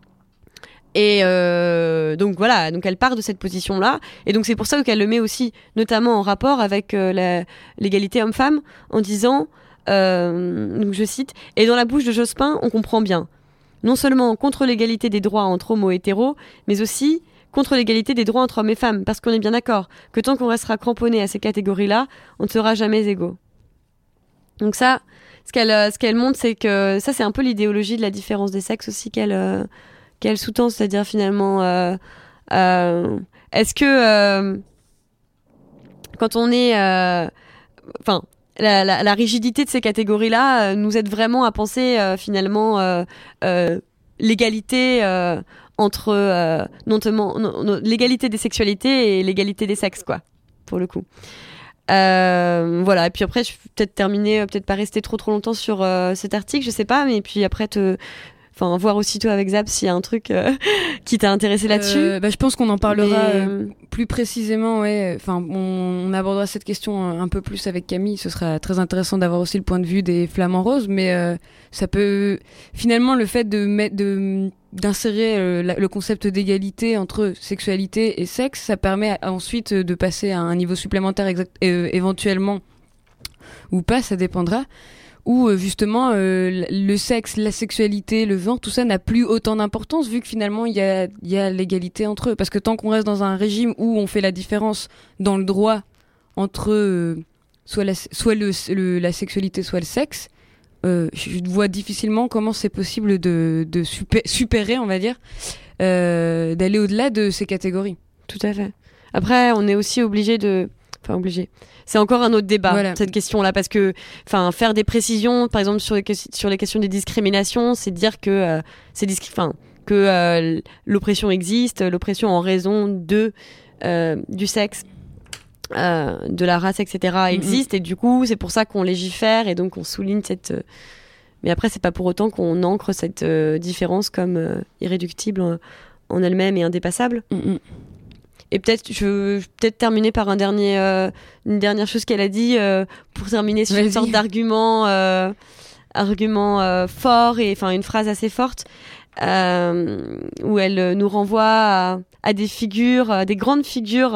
Speaker 2: Et donc voilà, donc elle part de cette position-là, et donc c'est pour ça qu'elle le met aussi, notamment en rapport avec l'égalité homme-femme, en disant, donc je cite, et dans la bouche de Jospin, on comprend bien, non seulement contre l'égalité des droits entre homo et hétéros, mais aussi contre l'égalité des droits entre hommes et femmes, parce qu'on est bien d'accord que tant qu'on restera cramponné à ces catégories-là, on ne sera jamais égaux. Donc ça, ce qu'elle montre, c'est que ça, c'est un peu l'idéologie de la différence des sexes aussi qu'elle sous-tend, c'est-à-dire finalement est-ce que quand on est enfin la rigidité de ces catégories-là nous aide vraiment à penser finalement l'égalité entre l'égalité des sexualités et l'égalité des sexes, quoi, pour le coup. Voilà, et puis après je vais peut-être terminer, peut-être pas rester trop longtemps sur cet article, je sais pas, mais puis après voir aussi toi avec Zap s'il y a un truc qui t'a intéressé là-dessus.
Speaker 3: Je pense qu'on en parlera plus précisément, ouais. Enfin, on abordera cette question un peu plus avec Camille. Ce sera très intéressant d'avoir aussi le point de vue des Flamands Roses, mais ça peut finalement le fait d'insérer le concept d'égalité entre sexualité et sexe, ça permet ensuite de passer à un niveau supplémentaire éventuellement ou pas, ça dépendra. Où justement le sexe, la sexualité, le genre, tout ça n'a plus autant d'importance vu que finalement il y a l'égalité entre eux. Parce que tant qu'on reste dans un régime où on fait la différence dans le droit entre soit la sexualité, soit le sexe, je vois difficilement comment c'est possible de supérer, on va dire, d'aller au-delà de ces catégories.
Speaker 2: Tout à fait. Après, on est aussi obligé. C'est encore un autre débat, voilà, cette question-là, parce que faire des précisions, par exemple sur les questions des discriminations, c'est dire que l'oppression existe, l'oppression en raison du sexe, de la race, etc. existe, et du coup c'est pour ça qu'on légifère et donc on souligne cette. Mais après c'est pas pour autant qu'on ancre cette différence comme irréductible en elle-même et indépassable. Et je veux terminer par une dernière chose qu'elle a dit pour terminer sur une sorte d'argument fort et une phrase assez forte où elle nous renvoie à des figures, des grandes figures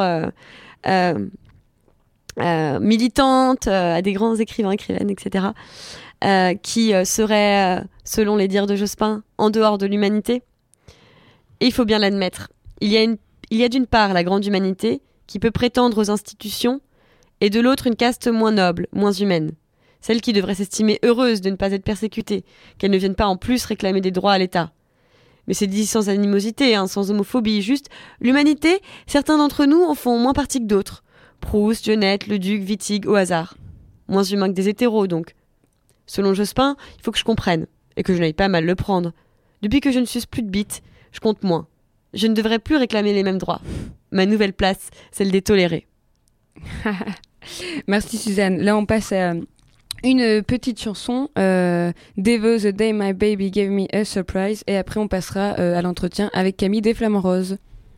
Speaker 2: militantes, à des grands écrivaines, etc. Qui seraient, selon les dires de Jospin, en dehors de l'humanité. Et il faut bien l'admettre. Il y a d'une part la grande humanité qui peut prétendre aux institutions et de l'autre une caste moins noble, moins humaine. Celle qui devrait s'estimer heureuse de ne pas être persécutée, qu'elle ne vienne pas en plus réclamer des droits à l'État. Mais c'est dit sans animosité, sans homophobie, juste l'humanité, certains d'entre nous en font moins partie que d'autres. Proust, Genette, Leduc, Wittig, au hasard. Moins humains que des hétéros, donc. Selon Jospin, il faut que je comprenne, et que je n'aille pas mal le prendre. Depuis que je ne suce plus de bites, je compte moins. Je ne devrais plus réclamer les mêmes droits. Ma nouvelle place, celle des tolérés.
Speaker 3: Merci Suzanne. Là, on passe à une petite chanson, Devo the Day My Baby Gave Me a Surprise, et après on passera à l'entretien avec Camille des Flamants Roses.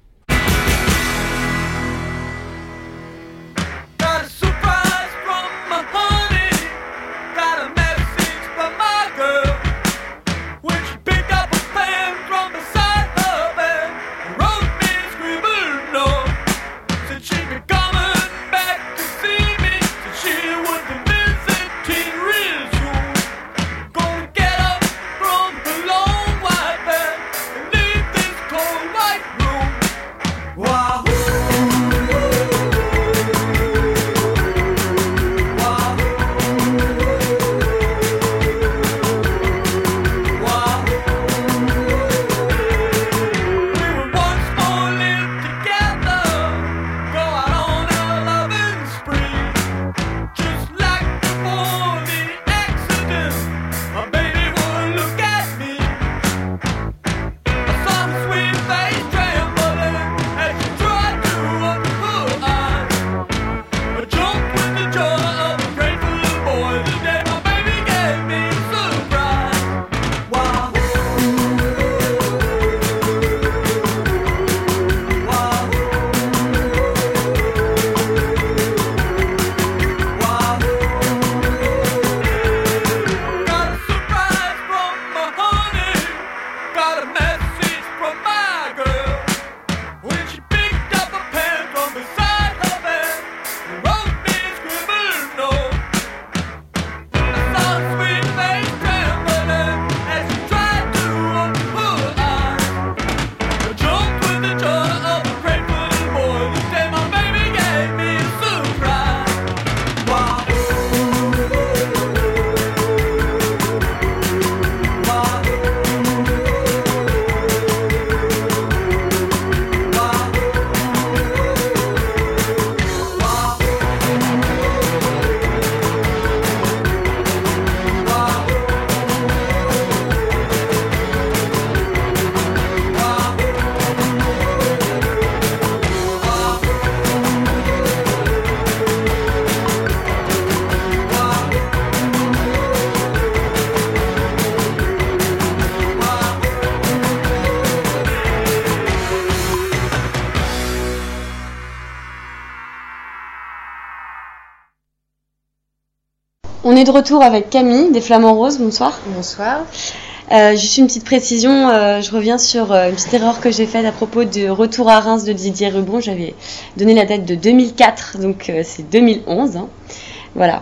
Speaker 2: On est de retour avec Camille des Flamants Roses, bonsoir.
Speaker 4: Bonsoir.
Speaker 2: Juste une petite précision, je reviens sur une petite erreur que j'ai faite à propos de Retour à Reims de Didier Rebon. J'avais donné la date de 2004, donc c'est 2011. Hein. Voilà.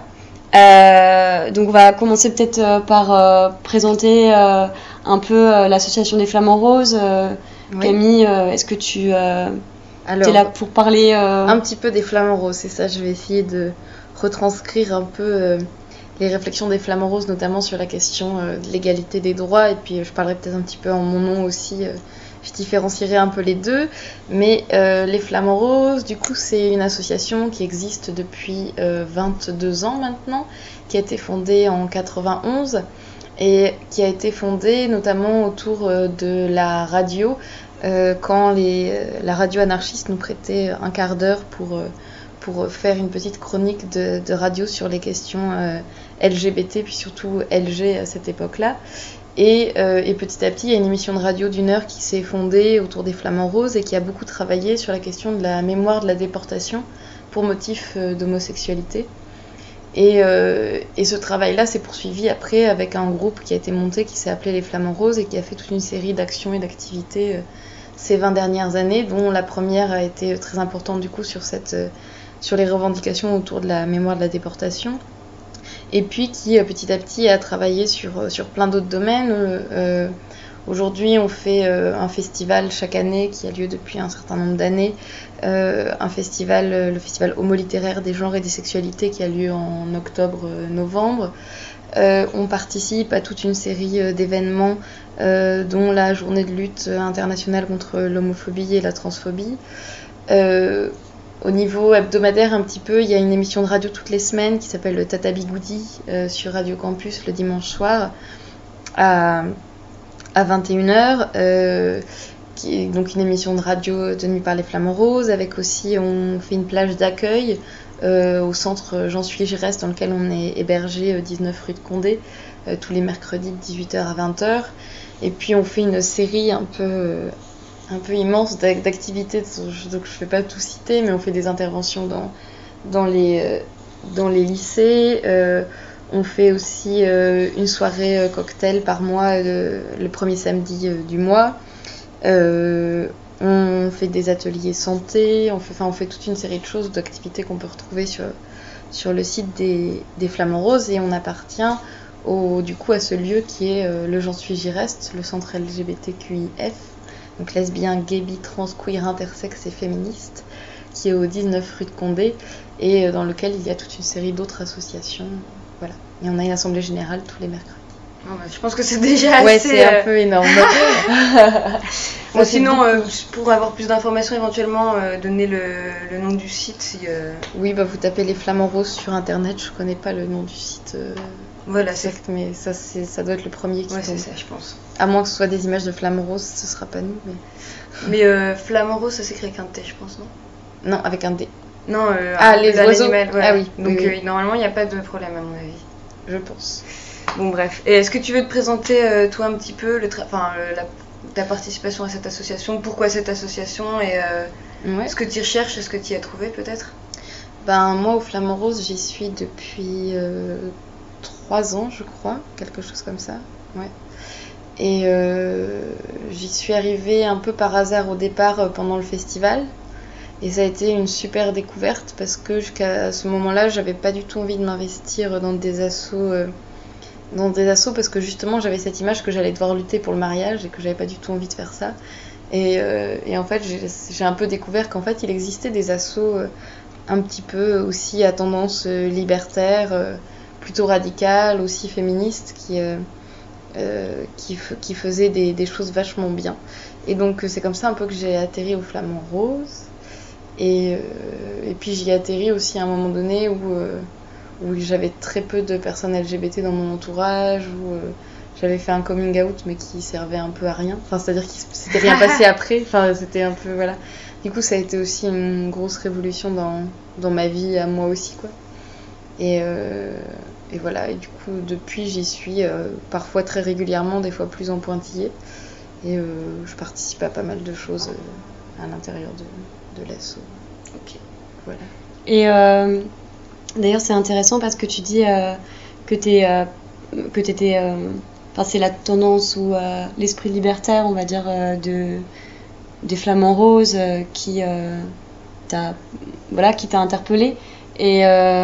Speaker 2: Donc on va commencer peut-être par présenter un peu l'association des Flamants Roses. Oui. Camille, est-ce que tu es là pour parler
Speaker 4: un petit peu des Flamants Roses, c'est ça, je vais essayer de retranscrire un peu les réflexions des Flamants Roses, notamment sur la question de l'égalité des droits, et puis je parlerai peut-être un petit peu en mon nom aussi, je différencierai un peu les deux, mais les Flamants Roses, du coup, c'est une association qui existe depuis 22 ans maintenant, qui a été fondée en 91, et qui a été fondée notamment autour de la radio, quand la radio anarchiste nous prêtait un quart d'heure pour faire une petite chronique de radio sur les questions LGBT, puis surtout LG à cette époque-là. Et petit à petit, il y a une émission de radio d'1 heure qui s'est fondée autour des Flamants Roses et qui a beaucoup travaillé sur la question de la mémoire de la déportation pour motif d'homosexualité. Et ce travail-là s'est poursuivi après avec un groupe qui a été monté qui s'est appelé les Flamants Roses et qui a fait toute une série d'actions et d'activités ces 20 dernières années, dont la première a été très importante du coup sur les revendications autour de la mémoire de la déportation, et puis qui petit à petit a travaillé sur plein d'autres domaines. Aujourd'hui, on fait un festival chaque année qui a lieu depuis un certain nombre d'années, le festival homo-littéraire des genres et des sexualités qui a lieu en octobre-novembre. On participe à toute une série d'événements, dont la journée de lutte internationale contre l'homophobie et la transphobie. Au niveau hebdomadaire un petit peu, il y a une émission de radio toutes les semaines qui s'appelle le Tata Bigoudi sur Radio Campus le dimanche soir à 21h, qui est donc une émission de radio tenue par les Flamants Roses, avec aussi on fait une plage d'accueil au centre J'en suis, j'y reste, dans lequel on est hébergé 19 rue de Condé, tous les mercredis de 18h à 20h. Et puis on fait une série un peu immense d'activités, donc je ne vais pas tout citer, mais on fait des interventions dans les lycées. On fait aussi une soirée cocktail par mois, le premier samedi du mois. On fait des ateliers santé, on fait toute une série de choses, d'activités qu'on peut retrouver sur le site des Flamants Roses, et on appartient du coup à ce lieu qui est le J'en suis, j'y reste, le centre LGBTQIF, donc lesbien, gay, bi, trans, queer, intersexe et féministe, qui est au 19 rue de Condé, et dans lequel il y a toute une série d'autres associations. Voilà. Et on a une assemblée générale tous les mercredis.
Speaker 5: Je pense que c'est déjà assez...
Speaker 4: Ouais, c'est un peu énorme.
Speaker 5: Bon, sinon, pour avoir plus d'informations, éventuellement, donner le nom du site.
Speaker 4: Oui, vous tapez les Flamants Roses sur Internet. Je connais pas le nom du site
Speaker 5: voilà,
Speaker 4: exact, mais ça doit être le premier qui tombe.
Speaker 5: C'est ça, je pense.
Speaker 4: À moins que ce soit des images de Flamants Roses, ce sera pas nous.
Speaker 5: Mais Flamants Roses, ça s'écrit avec un T, je pense, non?
Speaker 4: Non, avec un D.
Speaker 5: Non,
Speaker 4: les oiseaux.
Speaker 5: Animal, voilà.
Speaker 4: Ah oui.
Speaker 5: Donc
Speaker 4: oui.
Speaker 5: Normalement, il n'y a pas de problème, à mon avis.
Speaker 4: Je pense.
Speaker 5: Bon, bref. Et est-ce que tu veux te présenter, toi, un petit peu, ta participation à cette association? Pourquoi cette association? Et ce que tu recherches, est-ce que tu y as trouvé, peut-être?
Speaker 4: Moi, au Flamants Roses, j'y suis depuis 3 ans, je crois. Quelque chose comme ça. Ouais. Et j'y suis arrivée un peu par hasard au départ pendant le festival. Et ça a été une super découverte parce que jusqu'à ce moment-là, j'avais pas du tout envie de m'investir dans des assos parce que justement j'avais cette image que j'allais devoir lutter pour le mariage et que j'avais pas du tout envie de faire ça. Et en fait, j'ai un peu découvert qu'en fait, il existait des assos un petit peu aussi à tendance libertaire, plutôt radicale, aussi féministe, qui faisaient des choses vachement bien. Et donc c'est comme ça un peu que j'ai atterri au Flamants Roses. Et puis j'y atterris aussi à un moment donné où j'avais très peu de personnes LGBT dans mon entourage, où j'avais fait un coming out mais qui servait un peu à rien. C'est-à-dire qu'il s'était rien passé après. C'était un peu, voilà. Du coup, ça a été aussi une grosse révolution dans ma vie, à moi aussi, quoi. Et voilà. Et du coup, depuis, j'y suis parfois très régulièrement, des fois plus en pointillé. Et je participe à pas mal de choses à l'intérieur de l'asso.
Speaker 5: Ok.
Speaker 4: Voilà.
Speaker 2: Et d'ailleurs, c'est intéressant parce que tu dis que t'étais... c'est la tendance ou l'esprit libertaire, on va dire, des Flamants Roses qui t'a interpellé. Et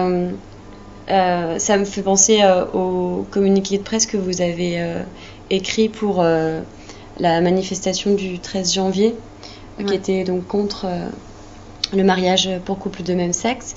Speaker 2: ça me fait penser au communiqué de presse que vous avez écrit pour la manifestation du 13 janvier, qui était donc contre le mariage pour couples de même sexe.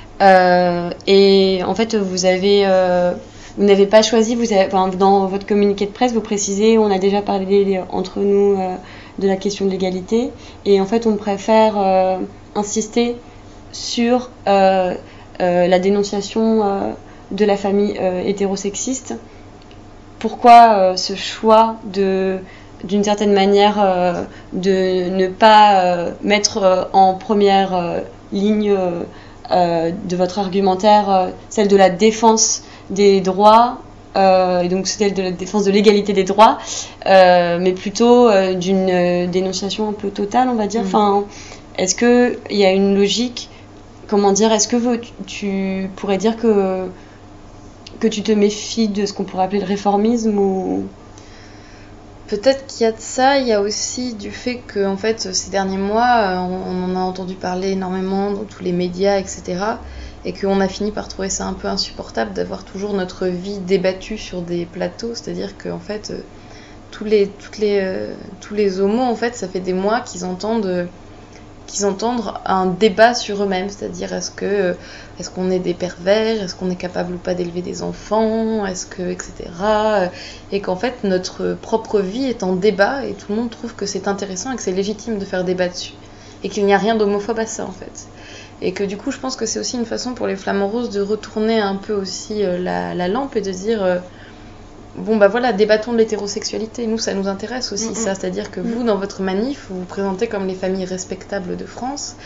Speaker 2: Et en fait, vous n'avez pas choisi, dans votre communiqué de presse, vous précisez, on a déjà parlé entre nous de la question de l'égalité, et en fait, on préfère insister sur la dénonciation de la famille hétérosexiste. Pourquoi ce choix d'une certaine manière de ne pas mettre en première ligne de votre argumentaire celle de la défense des droits, et donc celle de la défense de l'égalité des droits, mais plutôt d'une dénonciation un peu totale, on va dire. Est-ce qu'il y a une logique, est-ce que tu pourrais dire que tu te méfies de ce qu'on pourrait appeler le réformisme ou...
Speaker 4: Peut-être qu'il y a de ça, il y a aussi du fait que en fait, ces derniers mois, on en a entendu parler énormément dans tous les médias, etc. Et qu'on a fini par trouver ça un peu insupportable d'avoir toujours notre vie débattue sur des plateaux. C'est-à-dire qu'en fait, tous les homos, en fait, ça fait des mois qu'ils entendent un débat sur eux-mêmes, c'est-à-dire est-ce qu'on est des pervers, est-ce qu'on est capable ou pas d'élever des enfants, etc. Et qu'en fait notre propre vie est en débat et tout le monde trouve que c'est intéressant et que c'est légitime de faire débat dessus et qu'il n'y a rien d'homophobe à ça en fait. Et que du coup je pense que c'est aussi une façon pour les Flamants Roses de retourner un peu aussi la lampe et de dire débattons de l'hétérosexualité. Nous, ça nous intéresse aussi, ça. C'est-à-dire que vous, dans votre manif, vous vous présentez comme les familles respectables de France.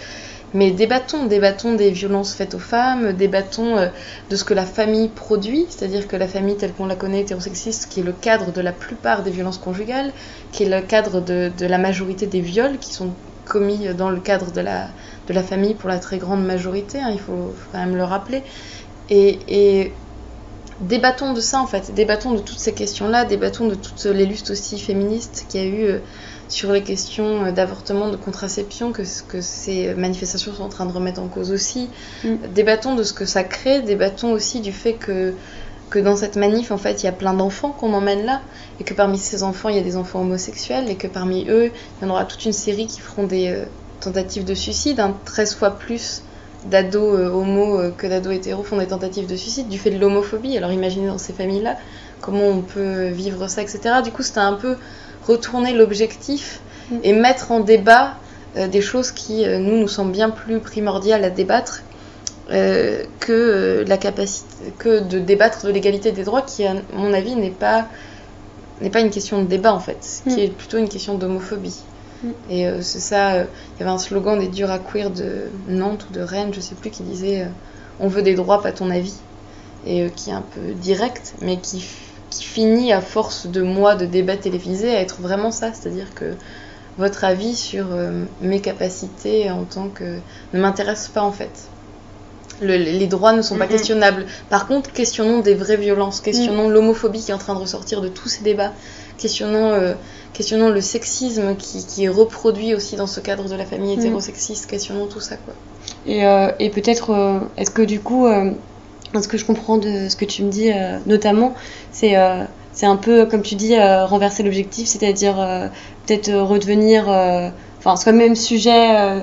Speaker 4: Mais débattons des violences faites aux femmes, débattons de ce que la famille produit, c'est-à-dire que la famille telle qu'on la connaît hétérosexiste, qui est le cadre de la plupart des violences conjugales, qui est le cadre de la majorité des viols qui sont commis dans le cadre de la famille pour la très grande majorité, il faut quand même le rappeler. Et débattons de ça en fait, débattons de toutes ces questions-là, débattons de toutes les luttes aussi féministes qu'il y a eu sur les questions d'avortement, de contraception, que ces manifestations sont en train de remettre en cause aussi. Débattons de ce que ça crée, débattons aussi du fait que dans cette manif, en fait, il y a plein d'enfants qu'on emmène là, et que parmi ces enfants, il y a des enfants homosexuels, et que parmi eux, il y en aura toute une série qui feront des tentatives de suicide, 13 fois plus d'ados homo que d'ados hétéros font des tentatives de suicide du fait de l'homophobie. Alors imaginez dans ces familles-là comment on peut vivre ça, etc. Du coup, c'était un peu retourner l'objectif et mettre en débat des choses qui nous semblent bien plus primordiales à débattre que la capacité que de débattre de l'égalité des droits, qui à mon avis n'est pas une question de débat en fait, qui est plutôt une question d'homophobie. Et c'est ça, il y avait un slogan des durs à queer de Nantes ou de Rennes, je sais plus, qui disait on veut des droits, pas ton avis, et qui est un peu direct, mais qui finit à force de mois de débats télévisés à être vraiment ça, c'est-à-dire que votre avis sur mes capacités en tant que ne m'intéresse pas en fait. Les droits ne sont pas questionnables. Par contre, questionnons des vraies violences, questionnons l'homophobie qui est en train de ressortir de tous ces débats, questionnons le sexisme qui est reproduit aussi dans ce cadre de la famille hétérosexiste, questionnons tout ça, quoi.
Speaker 2: Et peut-être, est-ce que du coup, ce que je comprends de ce que tu me dis, notamment, c'est un peu, comme tu dis, renverser l'objectif, c'est-à-dire peut-être redevenir, c'est le même sujet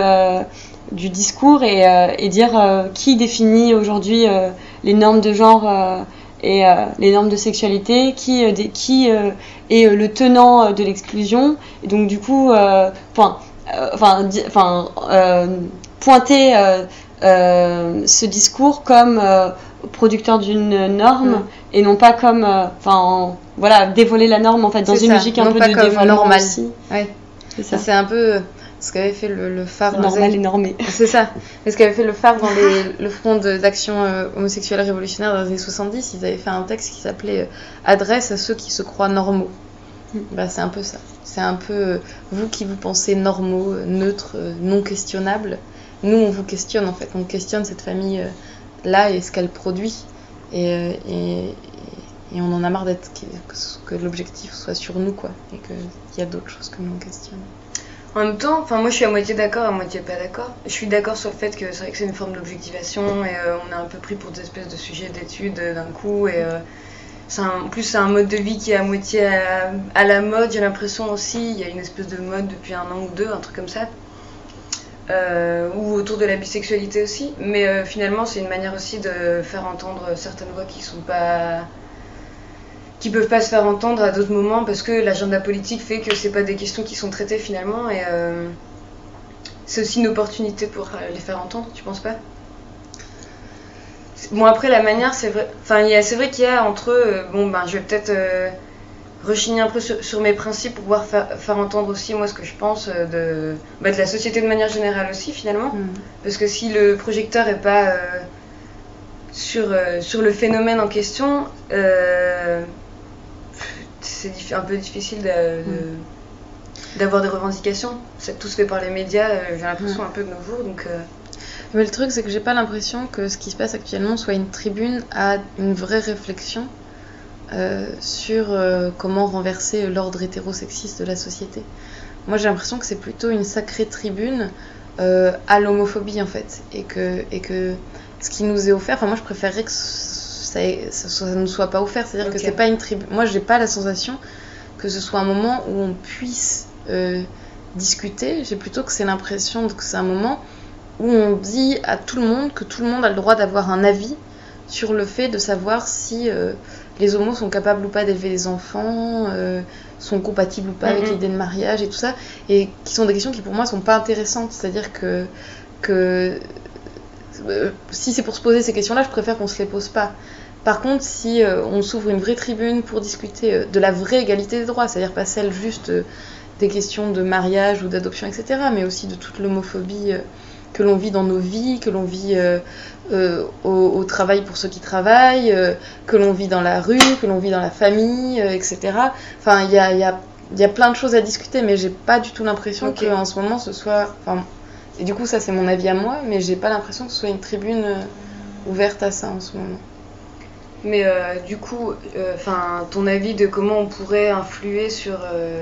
Speaker 2: du discours et dire qui définit aujourd'hui les normes de genre et les normes de sexualité, qui est le tenant de l'exclusion, et donc du coup pointer ce discours comme producteur d'une norme et non pas comme dévoiler la norme en fait dans une logique un peu de dévoilement
Speaker 4: normal
Speaker 2: aussi.
Speaker 4: Ouais. C'est ça. C'est un peu ce qu'avait fait le phare
Speaker 2: normal et normé.
Speaker 4: C'est ça. Mais ce qu'avait fait le phare dans le front d'action homosexuelle révolutionnaire dans les années 70, ils avaient fait un texte qui s'appelait Adresse à ceux qui se croient normaux. C'est un peu ça. C'est un peu vous qui vous pensez normaux, neutres, non questionnables. Nous, on vous questionne en fait. On questionne cette famille là et ce qu'elle produit. Et on en a marre que l'objectif soit sur nous, quoi. Et qu'il y a d'autres choses que nous on questionne.
Speaker 5: En même temps, moi je suis à moitié d'accord, à moitié pas d'accord. Je suis d'accord sur le fait que c'est vrai que c'est une forme d'objectivation et on est un peu pris pour des espèces de sujets d'études d'un coup. Et en plus, c'est un mode de vie qui est à moitié à la mode, j'ai l'impression aussi. Il y a une espèce de mode depuis 1 an ou 2, un truc comme ça. Ou autour de la bisexualité aussi. Mais finalement, c'est une manière aussi de faire entendre certaines voix qui peuvent pas se faire entendre à d'autres moments parce que l'agenda politique fait que c'est pas des questions qui sont traitées finalement et c'est aussi une opportunité pour les faire entendre, tu penses pas? Bon, après la manière, c'est vrai, c'est vrai qu'il y a entre eux, je vais peut-être rechigner un peu sur mes principes pour pouvoir faire entendre aussi moi ce que je pense de la société de manière générale aussi finalement, parce que si le projecteur est pas sur le phénomène en question, c'est un peu difficile d'avoir des revendications. Tout se fait par les médias, j'ai l'impression un peu de nos jours. Donc,
Speaker 4: Mais le truc, c'est que j'ai pas l'impression que ce qui se passe actuellement soit une tribune à une vraie réflexion sur comment renverser l'ordre hétérosexiste de la société. Moi, j'ai l'impression que c'est plutôt une sacrée tribune à l'homophobie, en fait. Et que ce qui nous est offert, moi, je préférerais que ça ne soit pas offert, c'est-à-dire que c'est pas une tribune. Moi, j'ai pas la sensation que ce soit un moment où on puisse discuter. J'ai plutôt que c'est l'impression que c'est un moment où on dit à tout le monde que tout le monde a le droit d'avoir un avis sur le fait de savoir si les homos sont capables ou pas d'élever des enfants, sont compatibles ou pas avec l'idée de mariage et tout ça, et qui sont des questions qui pour moi sont pas intéressantes. C'est-à-dire que si c'est pour se poser ces questions-là, je préfère qu'on se les pose pas. Par contre, si on s'ouvre une vraie tribune pour discuter de la vraie égalité des droits, c'est-à-dire pas celle juste des questions de mariage ou d'adoption, etc., mais aussi de toute l'homophobie que l'on vit dans nos vies, que l'on vit au travail pour ceux qui travaillent, que l'on vit dans la rue, que l'on vit dans la famille, etc. Enfin, il y a plein de choses à discuter, mais j'ai pas du tout l'impression qu'en ce moment ce soit... Enfin, et du coup, ça c'est mon avis à moi, mais j'ai pas l'impression que ce soit une tribune ouverte à ça en ce moment.
Speaker 5: Mais du coup, ton avis de comment on pourrait influer sur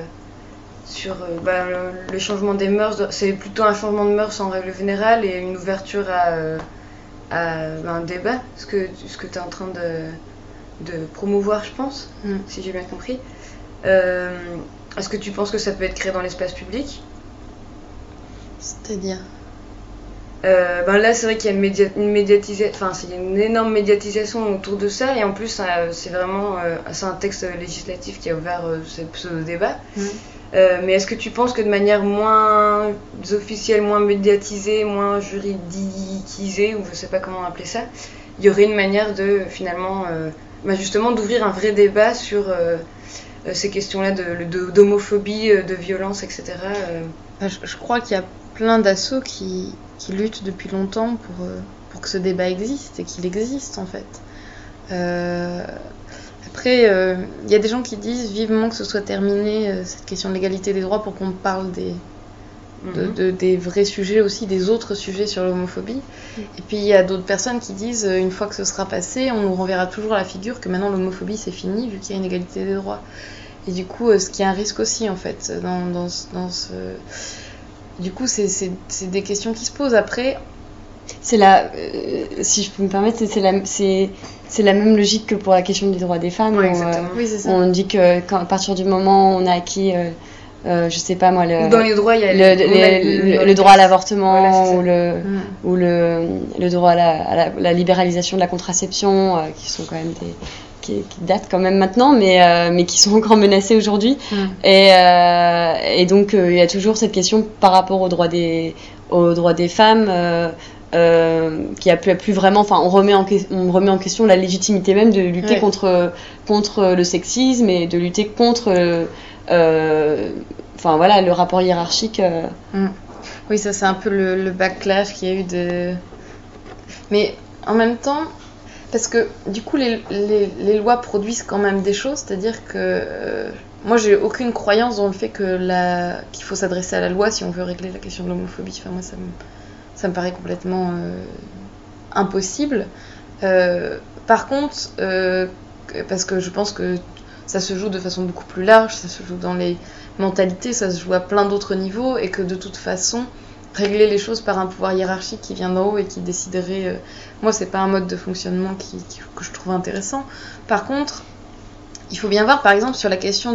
Speaker 5: le changement des mœurs, c'est plutôt un changement de mœurs en règle générale et une ouverture à un débat, ce que tu es en train de promouvoir, je pense, si j'ai bien compris. Est-ce que tu penses que ça peut être créé dans l'espace public ?
Speaker 4: C'est-à-dire
Speaker 5: là, c'est vrai qu'il y a une énorme médiatisation autour de ça, et en plus, c'est vraiment c'est un texte législatif qui a ouvert ce pseudo-débat. Mais est-ce que tu penses que de manière moins officielle, moins médiatisée, moins juridiquisée, ou je sais pas comment appeler ça, il y aurait une manière de finalement, justement, d'ouvrir un vrai débat sur ces questions-là d'homophobie, de violence, etc.
Speaker 4: Je crois qu'il y a plein d'assauts qui luttent depuis longtemps pour que ce débat existe et qu'il existe en fait. Après, il y a des gens qui disent vivement que ce soit terminé, cette question de l'égalité des droits, pour qu'on parle des vrais sujets aussi, des autres sujets sur l'homophobie. Et puis il y a d'autres personnes qui disent une fois que ce sera passé, on nous renverra toujours la figure que maintenant l'homophobie c'est fini vu qu'il y a une égalité des droits. Et du coup, ce qui est un risque aussi en fait dans ce... Du coup, c'est des questions qui se posent. Après,
Speaker 2: si je peux me permettre, c'est la même logique que pour la question des droits des femmes.
Speaker 5: Ouais,
Speaker 2: Oui, c'est ça. On dit que à partir du moment où on a acquis, je sais pas moi,
Speaker 5: dans les droits, il y a
Speaker 2: le droit à l'avortement, ou le droit à la libéralisation de la contraception, qui sont quand même qui datent quand même maintenant, mais qui sont encore menacées aujourd'hui. Et donc il y a toujours cette question par rapport aux droits des femmes, qui a plus vraiment, enfin on remet en question la légitimité même de lutter contre le sexisme et de lutter contre le rapport hiérarchique.
Speaker 4: Oui, ça c'est un peu le backlash qu'il y a eu mais en même temps, parce que du coup les lois produisent quand même des choses, c'est-à-dire que moi j'ai aucune croyance dans le fait qu'il faut s'adresser à la loi si on veut régler la question de l'homophobie. Enfin moi ça me paraît complètement impossible. Par contre, parce que je pense que ça se joue de façon beaucoup plus large, ça se joue dans les mentalités, ça se joue à plein d'autres niveaux, et que de toute façon, régler les choses par un pouvoir hiérarchique qui vient d'en haut et qui déciderait... moi, c'est pas un mode de fonctionnement que je trouve intéressant. Par contre, il faut bien voir, par exemple, sur la question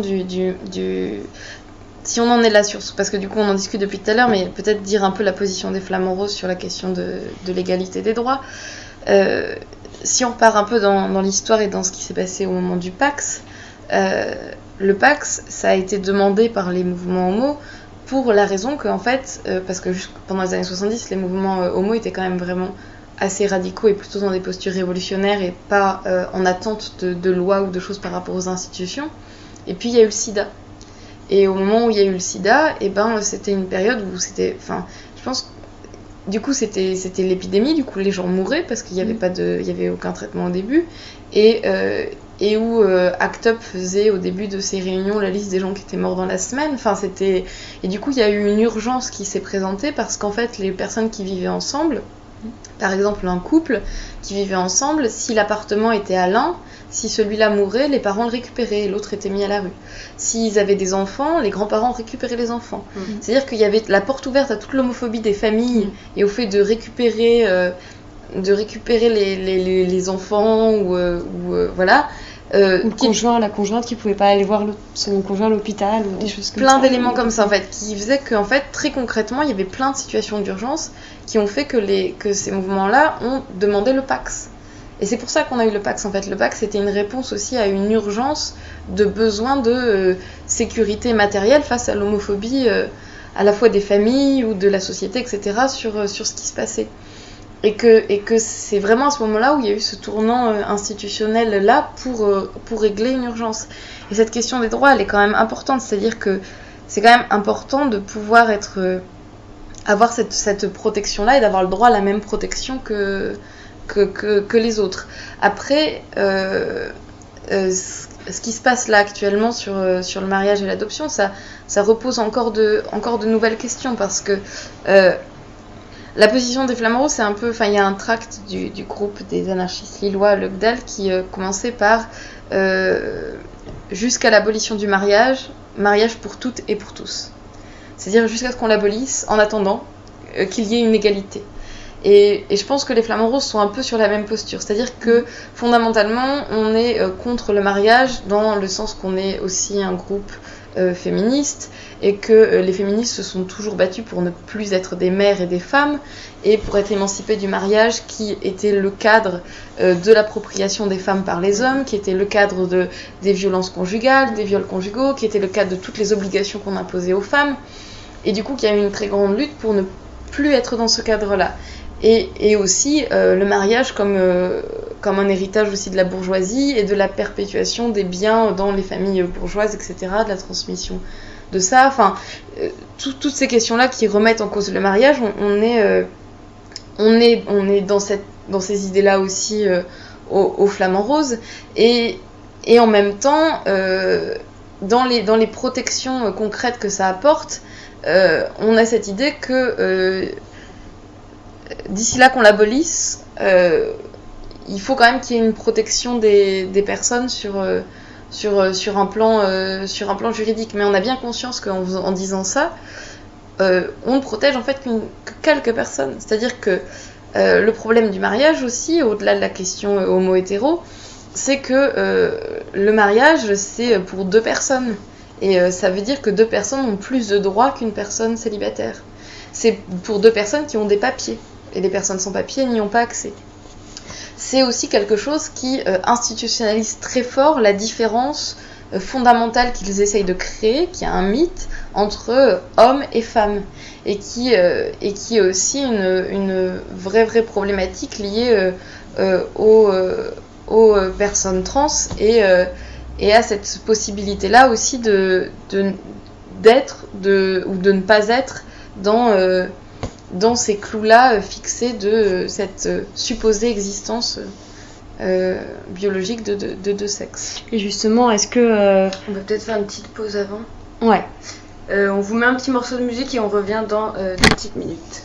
Speaker 4: si on en est là parce que du coup on en discute depuis tout à l'heure, mais peut-être dire un peu la position des Flamands Roses sur la question de l'égalité des droits. Si on repart un peu dans l'histoire et dans ce qui s'est passé au moment du Pax, le Pax, ça a été demandé par les mouvements homo pour la raison qu'en fait, parce que pendant les années 70, les mouvements homo étaient quand même vraiment assez radicaux et plutôt dans des postures révolutionnaires et pas en attente de lois ou de choses par rapport aux institutions. Et puis il y a eu le sida. Et au moment où il y a eu le sida, c'était une période où c'était... Enfin, je pense... Du coup, c'était l'épidémie, du coup les gens mouraient parce qu'il n'y avait aucun traitement au début. Et où ACT UP faisait au début de ses réunions la liste des gens qui étaient morts dans la semaine. Enfin, et du coup, il y a eu une urgence qui s'est présentée parce qu'en fait, les personnes qui vivaient ensemble, par exemple un couple qui vivait ensemble, si l'appartement était à l'un, si celui-là mourait, les parents le récupéraient et l'autre était mis à la rue. S'ils avaient des enfants, les grands-parents récupéraient les enfants. C'est-à-dire qu'il y avait la porte ouverte à toute l'homophobie des familles et au fait de récupérer les enfants ou voilà.
Speaker 2: Ou la conjointe qui pouvait pas aller voir son conjoint à l'hôpital ou des choses comme ça.
Speaker 4: Plein d'éléments comme ça en fait, qui faisaient qu'en fait très concrètement il y avait plein de situations d'urgence qui ont fait que ces mouvements-là ont demandé le Pax. Et c'est pour ça qu'on a eu le Pax en fait. Le Pax c'était une réponse aussi à une urgence de besoin de sécurité matérielle face à l'homophobie à la fois des familles ou de la société, etc. sur ce qui se passait. Et que c'est vraiment à ce moment-là où il y a eu ce tournant institutionnel là pour régler une urgence. Et cette question des droits, elle est quand même importante, c'est-à-dire que c'est quand même important de pouvoir être avoir cette protection-là et d'avoir le droit à la même protection que les autres. Après, ce qui se passe là actuellement sur le mariage et l'adoption, ça repose encore de nouvelles questions, parce que la position des Flamants Roses, c'est un peu... Enfin, il y a un tract du groupe des anarchistes lillois, le GDAL, qui commençait par jusqu'à l'abolition du mariage pour toutes et pour tous. C'est-à-dire jusqu'à ce qu'on l'abolisse, en attendant qu'il y ait une égalité. Et je pense que les Flamants Roses sont un peu sur la même posture. C'est-à-dire que fondamentalement, on est contre le mariage dans le sens qu'on est aussi un groupe féministe, et que les féministes se sont toujours battues pour ne plus être des mères et des femmes, et pour être émancipées du mariage qui était le cadre de l'appropriation des femmes par les hommes, qui était le cadre des violences conjugales, des viols conjugaux, qui était le cadre de toutes les obligations qu'on imposait aux femmes. Et du coup, qu'il y a eu une très grande lutte pour ne plus être dans ce cadre-là. Et aussi le mariage comme un héritage aussi de la bourgeoisie et de la perpétuation des biens dans les familles bourgeoises, etc., de la transmission de ça. Enfin, toutes ces questions-là qui remettent en cause le mariage, on est dans ces idées-là aussi aux Flamants Roses. Et en même temps, dans les protections concrètes que ça apporte, on a cette idée que d'ici là qu'on l'abolisse, il faut quand même qu'il y ait une protection des personnes sur un plan juridique. Mais on a bien conscience qu'en disant ça, on ne protège en fait que quelques personnes. C'est-à-dire que le problème du mariage aussi, au-delà de la question homo-hétéro, c'est que le mariage, c'est pour 2 personnes. Et ça veut dire que 2 personnes ont plus de droits qu'une personne célibataire. C'est pour 2 personnes qui ont des papiers. Et les personnes sans papier n'y ont pas accès. C'est aussi quelque chose qui institutionnalise très fort la différence fondamentale qu'ils essayent de créer, qui est un mythe, entre hommes et femmes. Et qui est aussi une vraie problématique liée aux personnes trans et à cette possibilité-là aussi d'être ou de ne pas être dans ces clous-là fixés de cette supposée existence biologique de 2 sexes.
Speaker 2: Et justement, est-ce que...
Speaker 5: On va peut-être faire une petite pause avant.
Speaker 2: Ouais.
Speaker 5: On vous met un petit morceau de musique et on revient dans 2 petites minutes.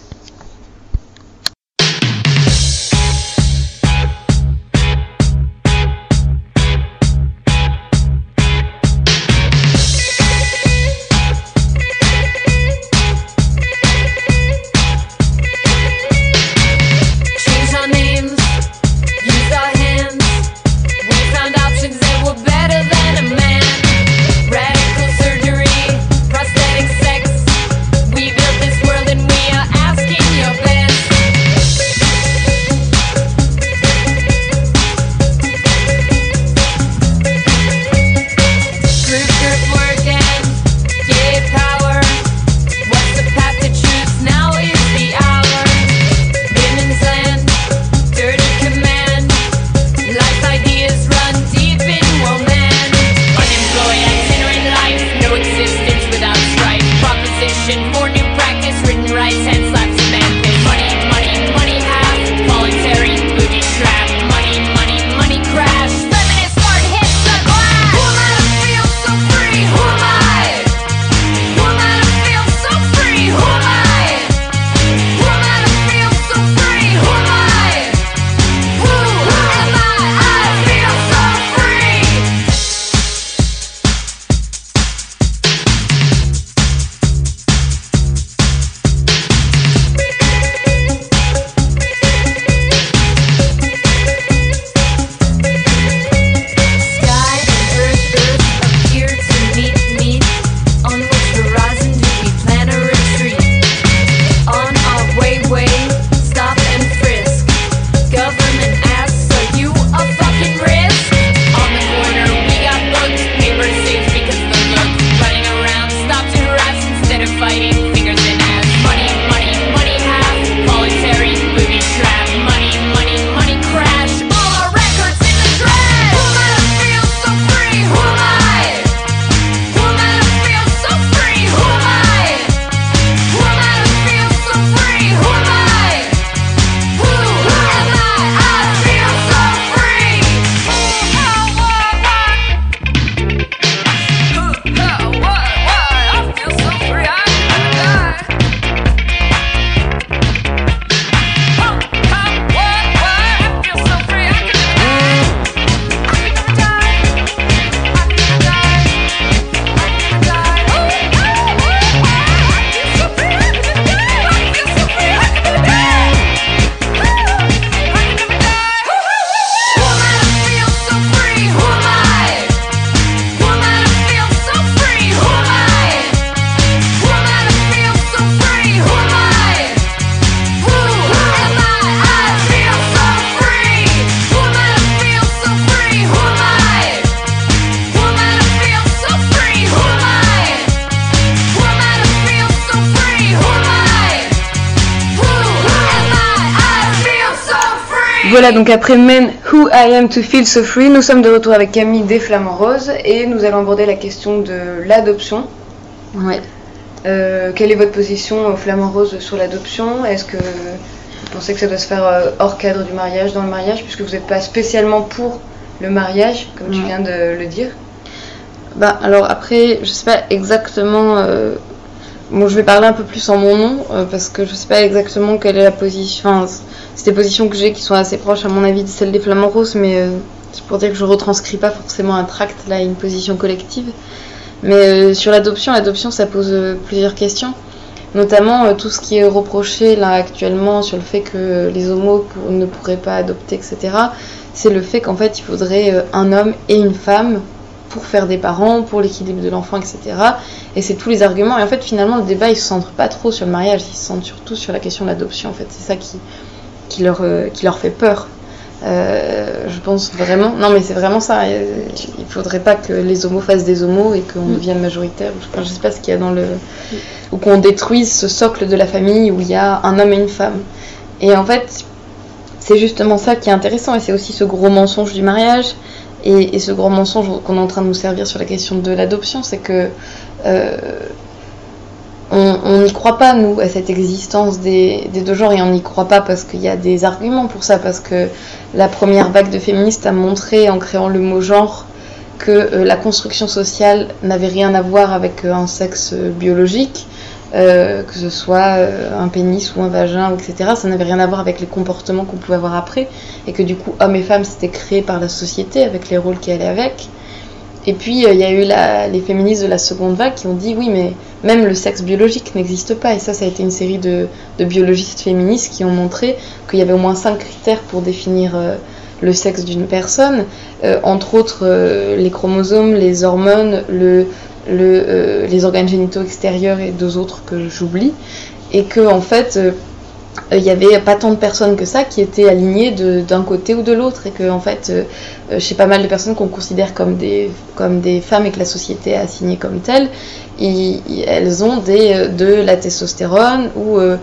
Speaker 6: Ask
Speaker 5: voilà, donc après Men Who I Am to Feel So Free, nous sommes de retour avec Camille des Flamants Roses et nous allons aborder la question de l'adoption.
Speaker 4: Ouais.
Speaker 5: Quelle est votre position aux Flamants Roses sur l'adoption? Est-ce que vous pensez que ça doit se faire hors cadre du mariage, dans le mariage, puisque vous n'êtes pas spécialement pour le mariage, comme tu viens de le dire?
Speaker 4: Bah alors après, je sais pas exactement. Bon, je vais parler un peu plus en mon nom parce que je sais pas exactement quelle est la position. Enfin, c'est des positions que j'ai qui sont assez proches à mon avis de celles des Flamants Roses, mais c'est pour dire que je retranscris pas forcément un tract là, une position collective. Mais sur l'adoption ça pose plusieurs questions, notamment tout ce qui est reproché là actuellement sur le fait que les homos ne pourraient pas adopter, etc. C'est le fait qu'en fait il faudrait un homme et une femme pour faire des parents, pour l'équilibre de l'enfant, etc. Et c'est tous les arguments. Et en fait, finalement, le débat, il se centre pas trop sur le mariage, il se centre surtout sur la question de l'adoption. En fait, c'est ça qui leur fait peur. Je pense vraiment... Non, mais c'est vraiment ça. Il faudrait pas que les homos fassent des homos et qu'on devienne majoritaire. Enfin, je sais pas ce qu'il y a dans le... Ou qu'on détruise ce socle de la famille où il y a un homme et une femme. Et en fait, c'est justement ça qui est intéressant. Et c'est aussi ce gros mensonge du mariage. Et ce gros mensonge qu'on est en train de nous servir sur la question de l'adoption, c'est que on n'y croit pas, nous, à cette existence des deux genres, et on n'y croit pas parce qu'il y a des arguments pour ça, parce que la première vague de féministes a montré, en créant le mot genre, que la construction sociale n'avait rien à voir avec un sexe biologique, que ce soit un pénis ou un vagin, etc. Ça n'avait rien à voir avec les comportements qu'on pouvait avoir après, et que du coup hommes et femmes c'était créé par la société avec les rôles qui allaient avec. Et puis il y a eu les féministes de la seconde vague qui ont dit oui, mais même le sexe biologique n'existe pas, et ça a été une série de biologistes féministes qui ont montré qu'il y avait au moins 5 critères pour définir le sexe d'une personne, entre autres les chromosomes, les hormones, les organes génitaux extérieurs et 2 autres que j'oublie, et que en fait il n'y avait pas tant de personnes que ça qui étaient alignées d'un côté ou de l'autre, et que en fait chez pas mal de personnes qu'on considère comme des femmes et que la société a assignées comme telles, elles ont de la testostérone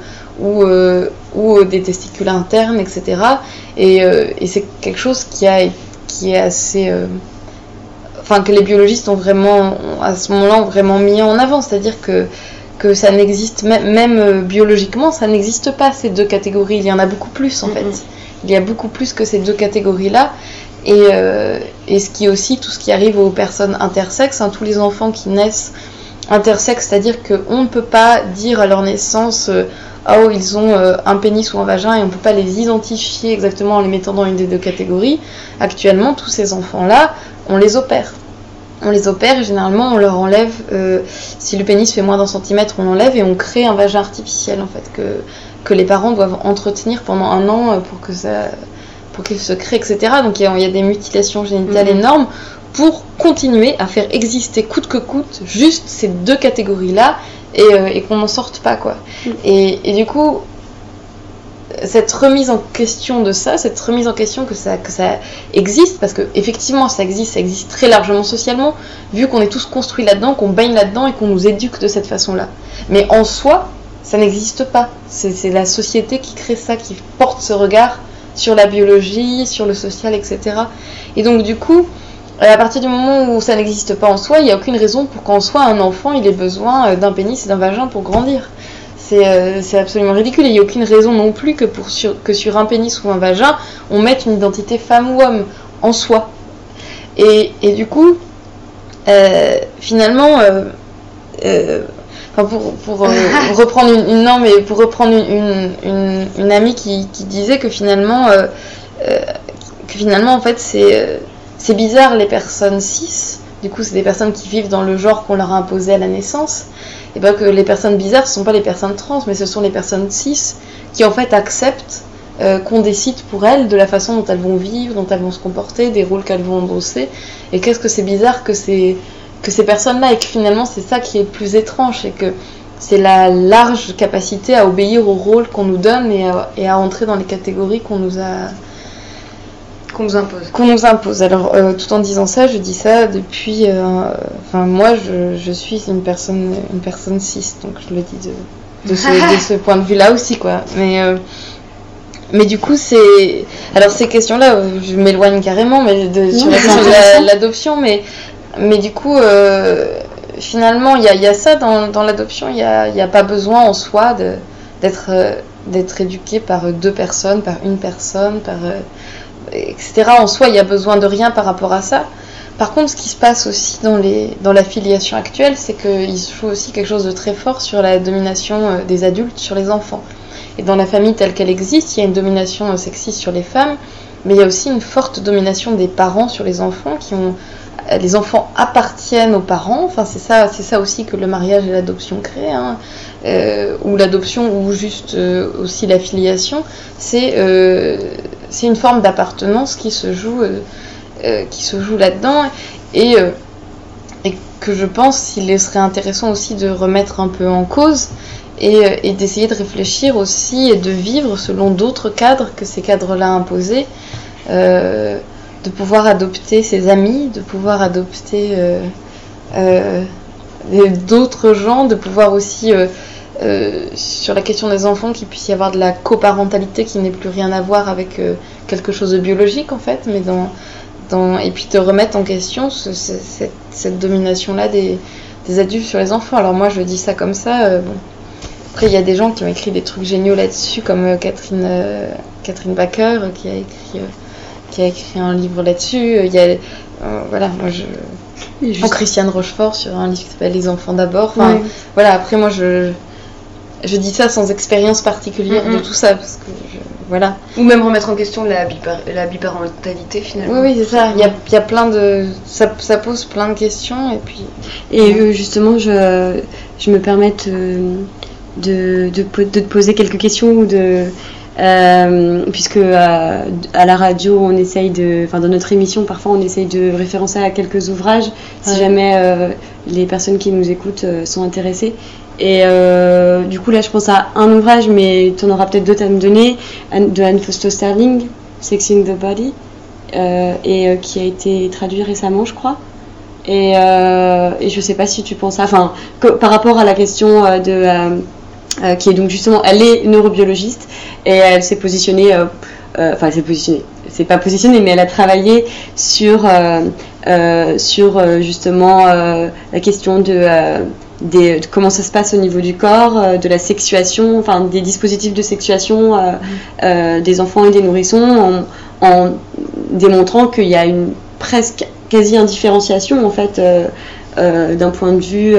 Speaker 4: ou des testicules internes, etc. Et c'est quelque chose qui est assez enfin que les biologistes ont vraiment, à ce moment-là, ont vraiment mis en avant, c'est-à-dire que ça n'existe, même biologiquement, ça n'existe pas ces 2 catégories, il y en a beaucoup plus en fait. Il y a beaucoup plus que ces 2 catégories-là, et ce qui est aussi tout ce qui arrive aux personnes intersexes, tous les enfants qui naissent intersexes, c'est-à-dire qu'on ne peut pas dire à leur naissance oh ils ont un pénis ou un vagin, et on ne peut pas les identifier exactement en les mettant dans une des 2 catégories. Actuellement, tous ces enfants-là, on les opère. On les opère et généralement on leur enlève, si le pénis fait moins d'1 centimètre, on l'enlève et on crée un vagin artificiel en fait, que les parents doivent entretenir pendant 1 an pour qu'il se crée, etc. Donc il y a des mutilations génitales énormes pour continuer à faire exister coûte que coûte juste ces 2 catégories-là, et qu'on n'en sorte pas, quoi. Et du coup, cette remise en question de ça, cette remise en question que ça existe, parce que effectivement ça existe très largement socialement, vu qu'on est tous construits là-dedans, qu'on baigne là-dedans et qu'on nous éduque de cette façon-là. Mais en soi, ça n'existe pas. C'est la société qui crée ça, qui porte ce regard sur la biologie, sur le social, etc. Et donc du coup, à partir du moment où ça n'existe pas en soi, il n'y a aucune raison pour qu'en soi un enfant il ait besoin d'un pénis et d'un vagin pour grandir. C'est absolument ridicule, et il n'y a aucune raison non plus que sur un pénis ou un vagin, on mette une identité femme ou homme en soi. Et du coup, finalement, pour reprendre une amie qui disait que finalement en fait c'est bizarre, les personnes cis, du coup c'est des personnes qui vivent dans le genre qu'on leur a imposé à la naissance, et bien que les personnes bizarres ce ne sont pas les personnes trans, mais ce sont les personnes cis qui en fait acceptent qu'on décide pour elles de la façon dont elles vont vivre, dont elles vont se comporter, des rôles qu'elles vont endosser. Et qu'est-ce que c'est bizarre que ces personnes-là, et que finalement c'est ça qui est le plus étrange, et que c'est la large capacité à obéir au rôle qu'on nous donne et à entrer dans les catégories qu'on nous impose. Alors, tout en disant ça, je dis ça depuis... moi, je suis une personne cis, donc je le dis de ce point de vue-là aussi, quoi. Mais Mais du coup, alors ces questions-là, je m'éloigne carrément, mais sur la question de l'adoption, mais du coup, finalement, il y a ça dans l'adoption. Il y a pas besoin en soi d'être éduqué par deux personnes, par une personne, etc. En soi, il y a besoin de rien par rapport à ça. Par contre, ce qui se passe aussi dans la filiation actuelle, c'est qu'il se joue aussi quelque chose de très fort sur la domination des adultes sur les enfants. Et dans la famille telle qu'elle existe, il y a une domination sexiste sur les femmes, mais il y a aussi une forte domination des parents sur les enfants les enfants appartiennent aux parents. Enfin, c'est ça aussi que le mariage et l'adoption créent, hein. Ou l'adoption, ou juste aussi la filiation. C'est une forme d'appartenance qui se joue là-dedans, et que je pense qu'il serait intéressant aussi de remettre un peu en cause, et d'essayer de réfléchir aussi et de vivre selon d'autres cadres que ces cadres-là imposés, de pouvoir adopter ses amis, de pouvoir adopter d'autres gens, de pouvoir aussi, sur la question des enfants, qu'il puisse y avoir de la coparentalité qui n'ait plus rien à voir avec quelque chose de biologique en fait, mais et puis de remettre en question cette domination-là des adultes sur les enfants. Alors moi je dis ça comme ça, bon. Après il y a des gens qui ont écrit des trucs géniaux là-dessus, comme Catherine Baker qui a écrit un livre là-dessus. Il y a voilà, moi Christiane Rochefort sur un livre qui s'appelle Les enfants d'abord. Enfin, ouais. Voilà, après moi je dis ça sans expérience particulière de tout ça, parce que voilà.
Speaker 5: Ou même remettre en question la biparentalité finalement.
Speaker 4: Oui, c'est ça. Il y a plein de ça pose plein de questions, et puis
Speaker 2: justement je me permets de te poser quelques questions, puisque à la radio on essaye dans notre émission parfois on essaye de référencer à quelques ouvrages si jamais les personnes qui nous écoutent sont intéressées. Et du coup là je pense à un ouvrage, mais tu en auras peut-être d'autres à me donner, de Anne Foster Starling, Sexing the Body, et qui a été traduit récemment je crois, et je sais pas si tu penses par rapport à la question qui est donc justement, elle est neurobiologiste et elle s'est positionnée, c'est pas positionnée, mais elle a travaillé sur justement la question de comment ça se passe au niveau du corps, de la sexuation, enfin des dispositifs de sexuation des enfants et des nourrissons, en démontrant qu'il y a une presque quasi indifférenciation en fait d'un point de vue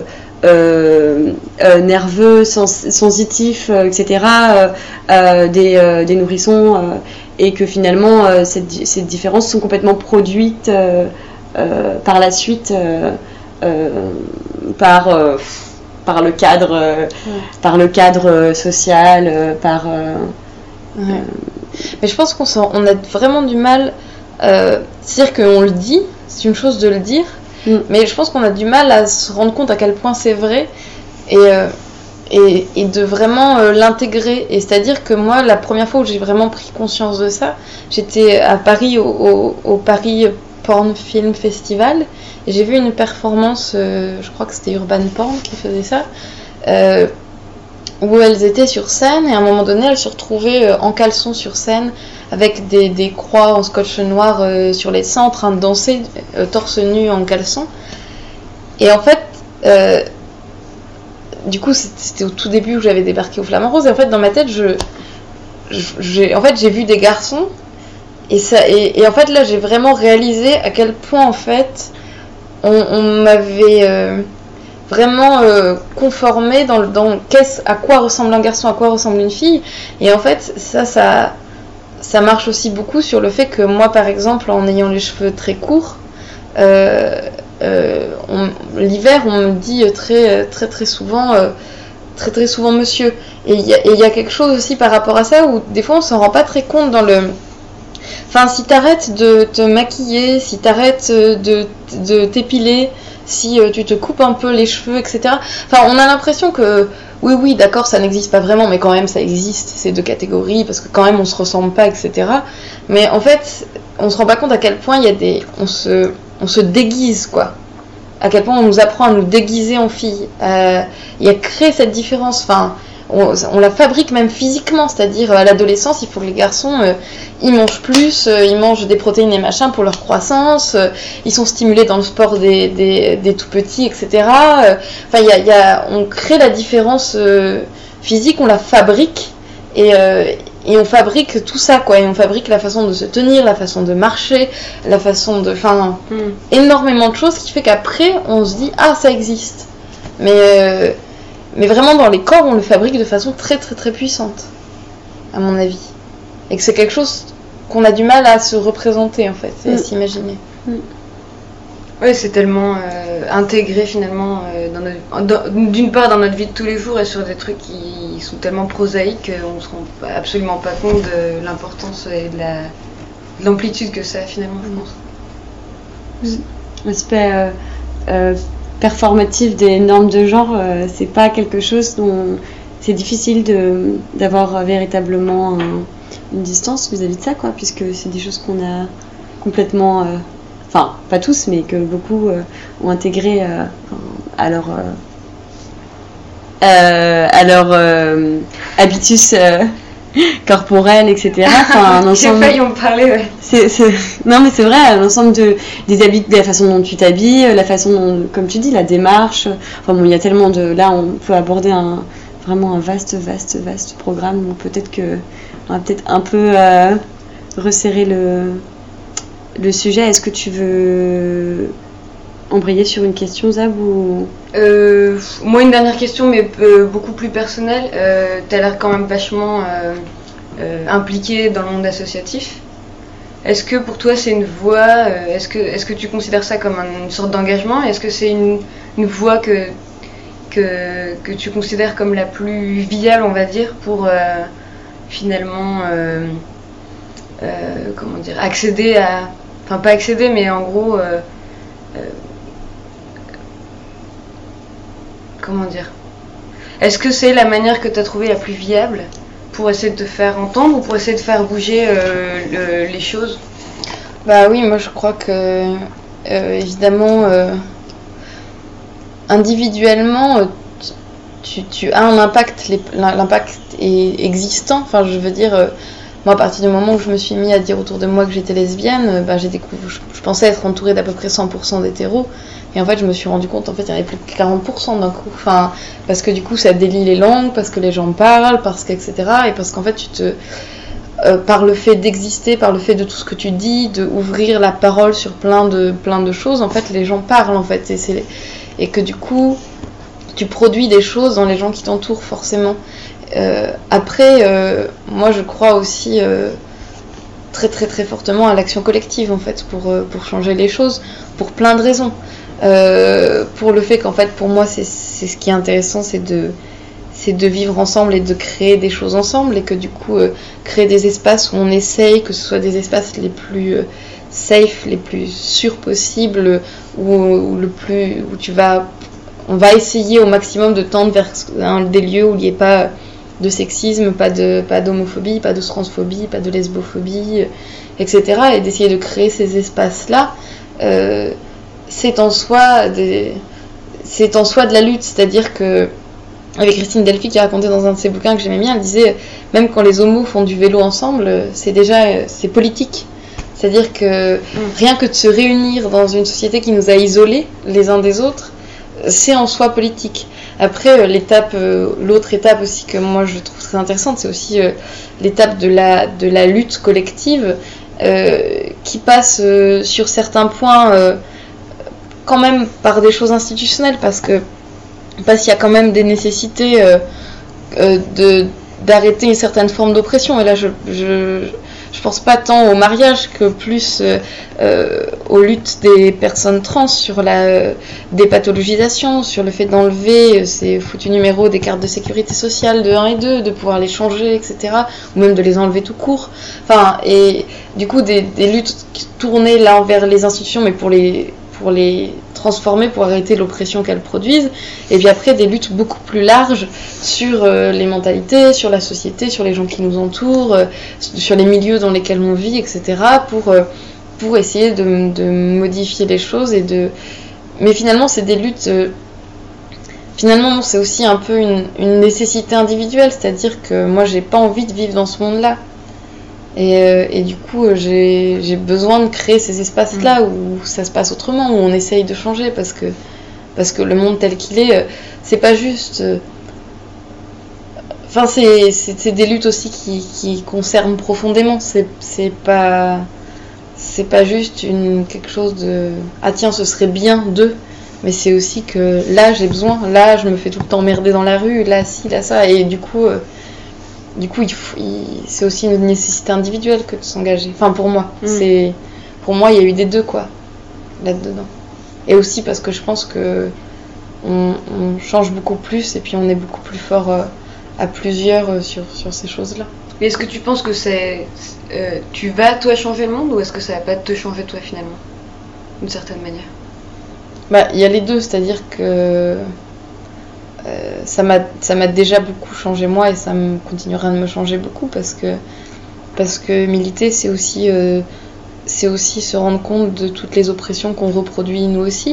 Speaker 2: nerveux, sensitif, etc. Des nourrissons, et que finalement ces différences sont complètement produites par la suite par le cadre social,
Speaker 4: Mais je pense on a vraiment du mal, c'est-à-dire qu'on le dit, c'est une chose de le dire, mais je pense qu'on a du mal à se rendre compte à quel point c'est vrai, et de vraiment l'intégrer. Et c'est-à-dire que moi, la première fois où j'ai vraiment pris conscience de ça, j'étais à Paris au Paris Porn Film Festival, et j'ai vu une performance, je crois que c'était Urban Porn qui faisait ça, où elles étaient sur scène, et à un moment donné elles se retrouvaient en caleçon sur scène avec des croix en scotch noir sur les seins, en train de danser torse nu en caleçon. Et en fait du coup c'était au tout début où j'avais débarqué au Flamand Rose, et en fait dans ma tête j'ai vu des garçons, et en fait là j'ai vraiment réalisé à quel point en fait on m'avait vraiment conformé dans à quoi ressemble un garçon, à quoi ressemble une fille. Et en fait ça marche aussi beaucoup sur le fait que moi par exemple, en ayant les cheveux très courts, l'hiver on me dit très souvent très souvent monsieur, et il y a quelque chose aussi par rapport à ça où des fois on s'en rend pas très compte dans le... Enfin, si t'arrêtes de te maquiller, si t'arrêtes de t'épiler, si tu te coupes un peu les cheveux, etc. Enfin, on a l'impression que oui, d'accord, ça n'existe pas vraiment, mais quand même ça existe, ces deux catégories, parce que quand même on se ressemble pas, etc. Mais en fait, on se rend pas compte à quel point on se déguise, quoi. À quel point on nous apprend à nous déguiser en fille, et à créer cette différence. Enfin, on la fabrique même physiquement, c'est-à-dire à l'adolescence, il faut que les garçons ils mangent plus, ils mangent des protéines et machin pour leur croissance, ils sont stimulés dans le sport des tout petits, etc. Enfin, on crée la différence physique, on la fabrique et on fabrique tout ça, quoi. Et on fabrique la façon de se tenir, la façon de marcher, la façon de... Enfin, énormément de choses qui fait qu'après, on se dit « Ah, ça existe ». Mais vraiment, dans les corps, on le fabrique de façon très, très, très puissante, à mon avis. Et que c'est quelque chose qu'on a du mal à se représenter, en fait, et à s'imaginer.
Speaker 5: Oui, c'est tellement intégré, finalement, d'une part dans notre vie de tous les jours et sur des trucs qui sont tellement prosaïques qu'on ne se rend absolument pas compte de l'importance et de l'amplitude que ça a, finalement, je pense.
Speaker 2: L'aspect performatif des normes de genre, c'est pas quelque chose dont c'est difficile d'avoir véritablement une distance vis-à-vis de ça, quoi, puisque c'est des choses qu'on a complètement... Enfin, pas tous, mais que beaucoup ont intégré à leur habitus corporel, etc. Enfin, un ensemble...
Speaker 5: J'ai failli en parler, ouais.
Speaker 2: Non, mais c'est vrai, un ensemble des habits, de la façon dont tu t'habilles, la façon dont, comme tu dis, la démarche. Enfin bon, il y a tellement de... Là, on peut aborder vraiment un vaste programme. Donc peut-être on va peut-être un peu resserrer le sujet. Est-ce que tu veux embrayer sur une question, Zab, ou...
Speaker 5: Moi, une dernière question, mais beaucoup plus personnelle. T'as l'air quand même vachement impliqué dans le monde associatif. Est-ce que pour toi, c'est une voie... Est-ce que tu considères ça comme une sorte d'engagement? Est-ce que c'est une voie que tu considères comme la plus viable, on va dire, pour finalement... comment dire, accéder à... Enfin, pas accéder, mais en gros... comment dire? Est-ce que c'est la manière que tu as trouvée la plus viable pour essayer de te faire entendre ou pour essayer de faire bouger les choses?
Speaker 4: Bah oui, moi je crois que... évidemment... individuellement... tu as un impact, l'impact est existant, enfin je veux dire... Moi, à partir du moment où je me suis mis à dire autour de moi que j'étais lesbienne, je pensais être entourée d'à peu près 100% d'hétéros. Et en fait, je me suis rendu compte, en fait, il y avait plus de 40% d'un coup. Enfin, parce que du coup, ça délie les langues, parce que les gens parlent, etc. Et parce qu'en fait, par le fait d'exister, par le fait de tout ce que tu dis, de ouvrir la parole sur plein de choses, en fait, les gens parlent, en fait. Et que du coup, tu produis des choses dans les gens qui t'entourent, forcément. Après, moi je crois aussi très très très fortement à l'action collective en fait pour changer les choses, pour plein de raisons. Pour le fait qu'en fait pour moi c'est ce qui est intéressant, c'est de vivre ensemble et de créer des choses ensemble, et que du coup créer des espaces où on essaye que ce soit des espaces les plus safe, les plus sûrs possibles, où on va essayer au maximum de tendre vers des lieux où il n'y ait pas de sexisme, pas d'homophobie, pas de transphobie, pas de lesbophobie, etc. Et d'essayer de créer ces espaces-là, c'est en soi de la lutte. C'est-à-dire que, avec Christine Delphi qui racontait dans un de ses bouquins que j'aimais bien, elle disait, même quand les homos font du vélo ensemble, c'est politique. C'est-à-dire que rien que de se réunir dans une société qui nous a isolés les uns des autres, c'est en soi politique. Après, l'autre étape aussi que moi je trouve très intéressante, c'est aussi l'étape de la lutte collective qui passe sur certains points quand même par des choses institutionnelles, parce qu'il y a quand même des nécessités d'arrêter une certaine forme d'oppression. Et là, je pense pas tant au mariage que plus aux luttes des personnes trans, sur la dépathologisation, sur le fait d'enlever ces foutus numéros des cartes de sécurité sociale de 1 et 2, de pouvoir les changer, etc. Ou même de les enlever tout court. Enfin, et du coup, des luttes tournées là vers les institutions, mais pour les transformer, pour arrêter l'oppression qu'elles produisent. Et puis après, des luttes beaucoup plus larges sur les mentalités, sur la société, sur les gens qui nous entourent, sur les milieux dans lesquels on vit, etc. pour essayer de modifier les choses. Mais finalement, c'est des luttes... finalement, c'est aussi un peu une nécessité individuelle, c'est-à-dire que moi, j'ai pas envie de vivre dans ce monde-là. Et du coup, j'ai besoin de créer ces espaces-là où ça se passe autrement, où on essaye de changer, parce que le monde tel qu'il est, c'est pas juste. Enfin, c'est des luttes aussi qui concernent profondément. C'est pas juste quelque chose de ah tiens, ce serait bien de. Mais c'est aussi que là, j'ai besoin. Là, je me fais tout le temps emmerder dans la rue. Là, ci, là, ça. Et du coup, c'est aussi une nécessité individuelle que de s'engager. Enfin, pour moi. Pour moi, il y a eu des deux, quoi, là-dedans. Et aussi parce que je pense que on change beaucoup plus et puis on est beaucoup plus fort à plusieurs sur ces choses-là.
Speaker 5: Et est-ce que tu penses que tu vas, toi, changer le monde ou est-ce que ça va pas te changer, toi, finalement, d'une certaine manière?
Speaker 4: Bah, il y a les deux, c'est-à-dire que ça m'a déjà beaucoup changé moi et ça me continuera de me changer beaucoup parce que militer, c'est aussi se rendre compte de toutes les oppressions qu'on reproduit nous aussi.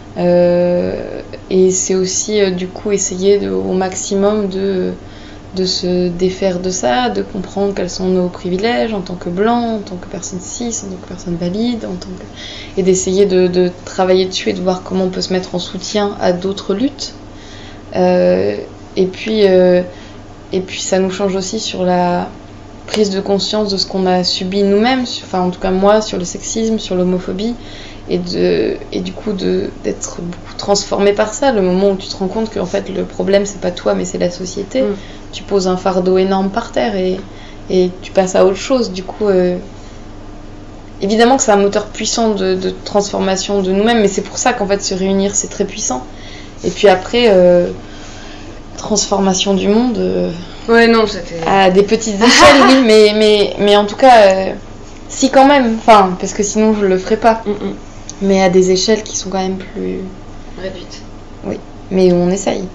Speaker 4: Et c'est aussi du coup essayer au maximum de se défaire de ça, de comprendre quels sont nos privilèges en tant que blanc, en tant que personne cis, en tant que personne valide, et d'essayer de travailler dessus et de voir comment on peut se mettre en soutien à d'autres luttes. Et puis ça nous change aussi sur la prise de conscience de ce qu'on a subi nous-mêmes, enfin en tout cas moi, sur le sexisme, sur l'homophobie, et du coup d'être beaucoup transformé par ça, le moment où tu te rends compte que en fait le problème c'est pas toi mais c'est la société. Tu poses un fardeau énorme par terre et tu passes à autre chose. Du coup évidemment que c'est un moteur puissant de transformation de nous-mêmes, mais c'est pour ça qu'en fait se réunir c'est très puissant. Et puis après transformation du monde
Speaker 5: ouais, non, c'était
Speaker 4: à des petites échelles, oui, mais en tout cas si quand même, enfin parce que sinon je le ferais pas. Mais à des échelles qui sont quand même plus
Speaker 5: réduites.
Speaker 4: Oui, mais on essaye.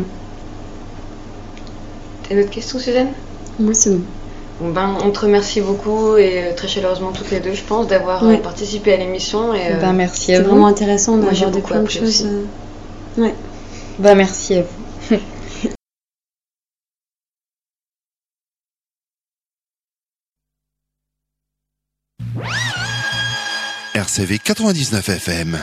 Speaker 5: T'as une autre question, Suzanne?
Speaker 4: Moi c'est bon.
Speaker 5: Bon ben, on te remercie beaucoup et très chaleureusement toutes les deux, je pense, d'avoir participé à l'émission. Et,
Speaker 4: merci à vous.
Speaker 2: C'est vraiment intéressant
Speaker 5: Moi, j'ai
Speaker 2: d'avoir
Speaker 5: beaucoup
Speaker 2: plein de
Speaker 5: appris
Speaker 2: choses.
Speaker 5: aussi.
Speaker 2: Ouais.
Speaker 4: Merci à vous.
Speaker 6: RCV 99 FM.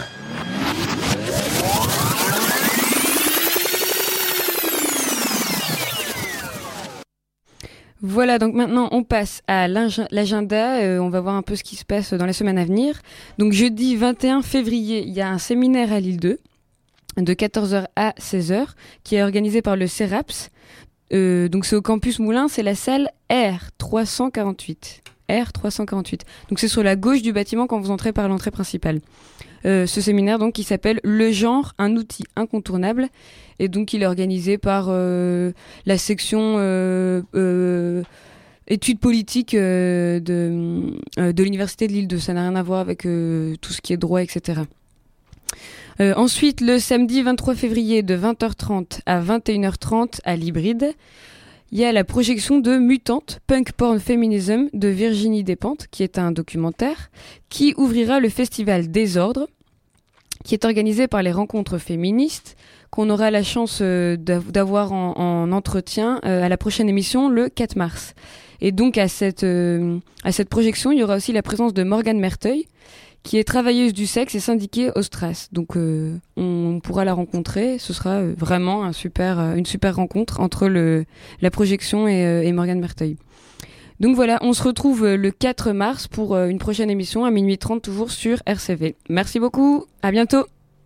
Speaker 3: Voilà, donc maintenant on passe à l'agenda, on va voir un peu ce qui se passe dans les semaines à venir. Donc jeudi 21 février, il y a un séminaire à l'île 2 de 14h à 16h qui est organisé par le CERAPS. Donc c'est au campus Moulins, c'est la salle R348. R348. Donc c'est sur la gauche du bâtiment quand vous entrez par l'entrée principale. Ce séminaire donc qui s'appelle Le genre, un outil incontournable, et donc il est organisé par la section études politiques de l'université de l'île 2. Ça n'a rien à voir avec tout ce qui est droit, etc. Ensuite, le samedi 23 février de 20h30 à 21h30 à l'Hybride, il y a la projection de Mutante, Punk Porn Feminism de Virginie Despentes, qui est un documentaire, qui ouvrira le festival Désordre, qui est organisé par les rencontres féministes, qu'on aura la chance d'avoir en entretien à la prochaine émission le 4 mars. Et donc à cette projection, il y aura aussi la présence de Morgane Merteuil, qui est travailleuse du sexe et syndiquée au Stras. Donc on pourra la rencontrer. Ce sera vraiment une super rencontre entre la projection et Morgane Merteuil. Donc voilà, on se retrouve le 4 mars pour une prochaine émission à minuit 30 toujours sur RCV. Merci beaucoup, à bientôt.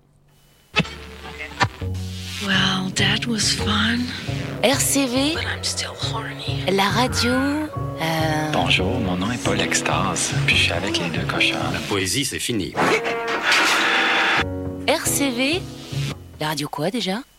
Speaker 7: Well, that was fun. RCV, but I'm still horny. La radio.
Speaker 8: Bonjour, mon nom est Paul Extase, puis je suis avec les deux cochons.
Speaker 9: La poésie, c'est fini.
Speaker 7: RCV, la radio quoi déjà?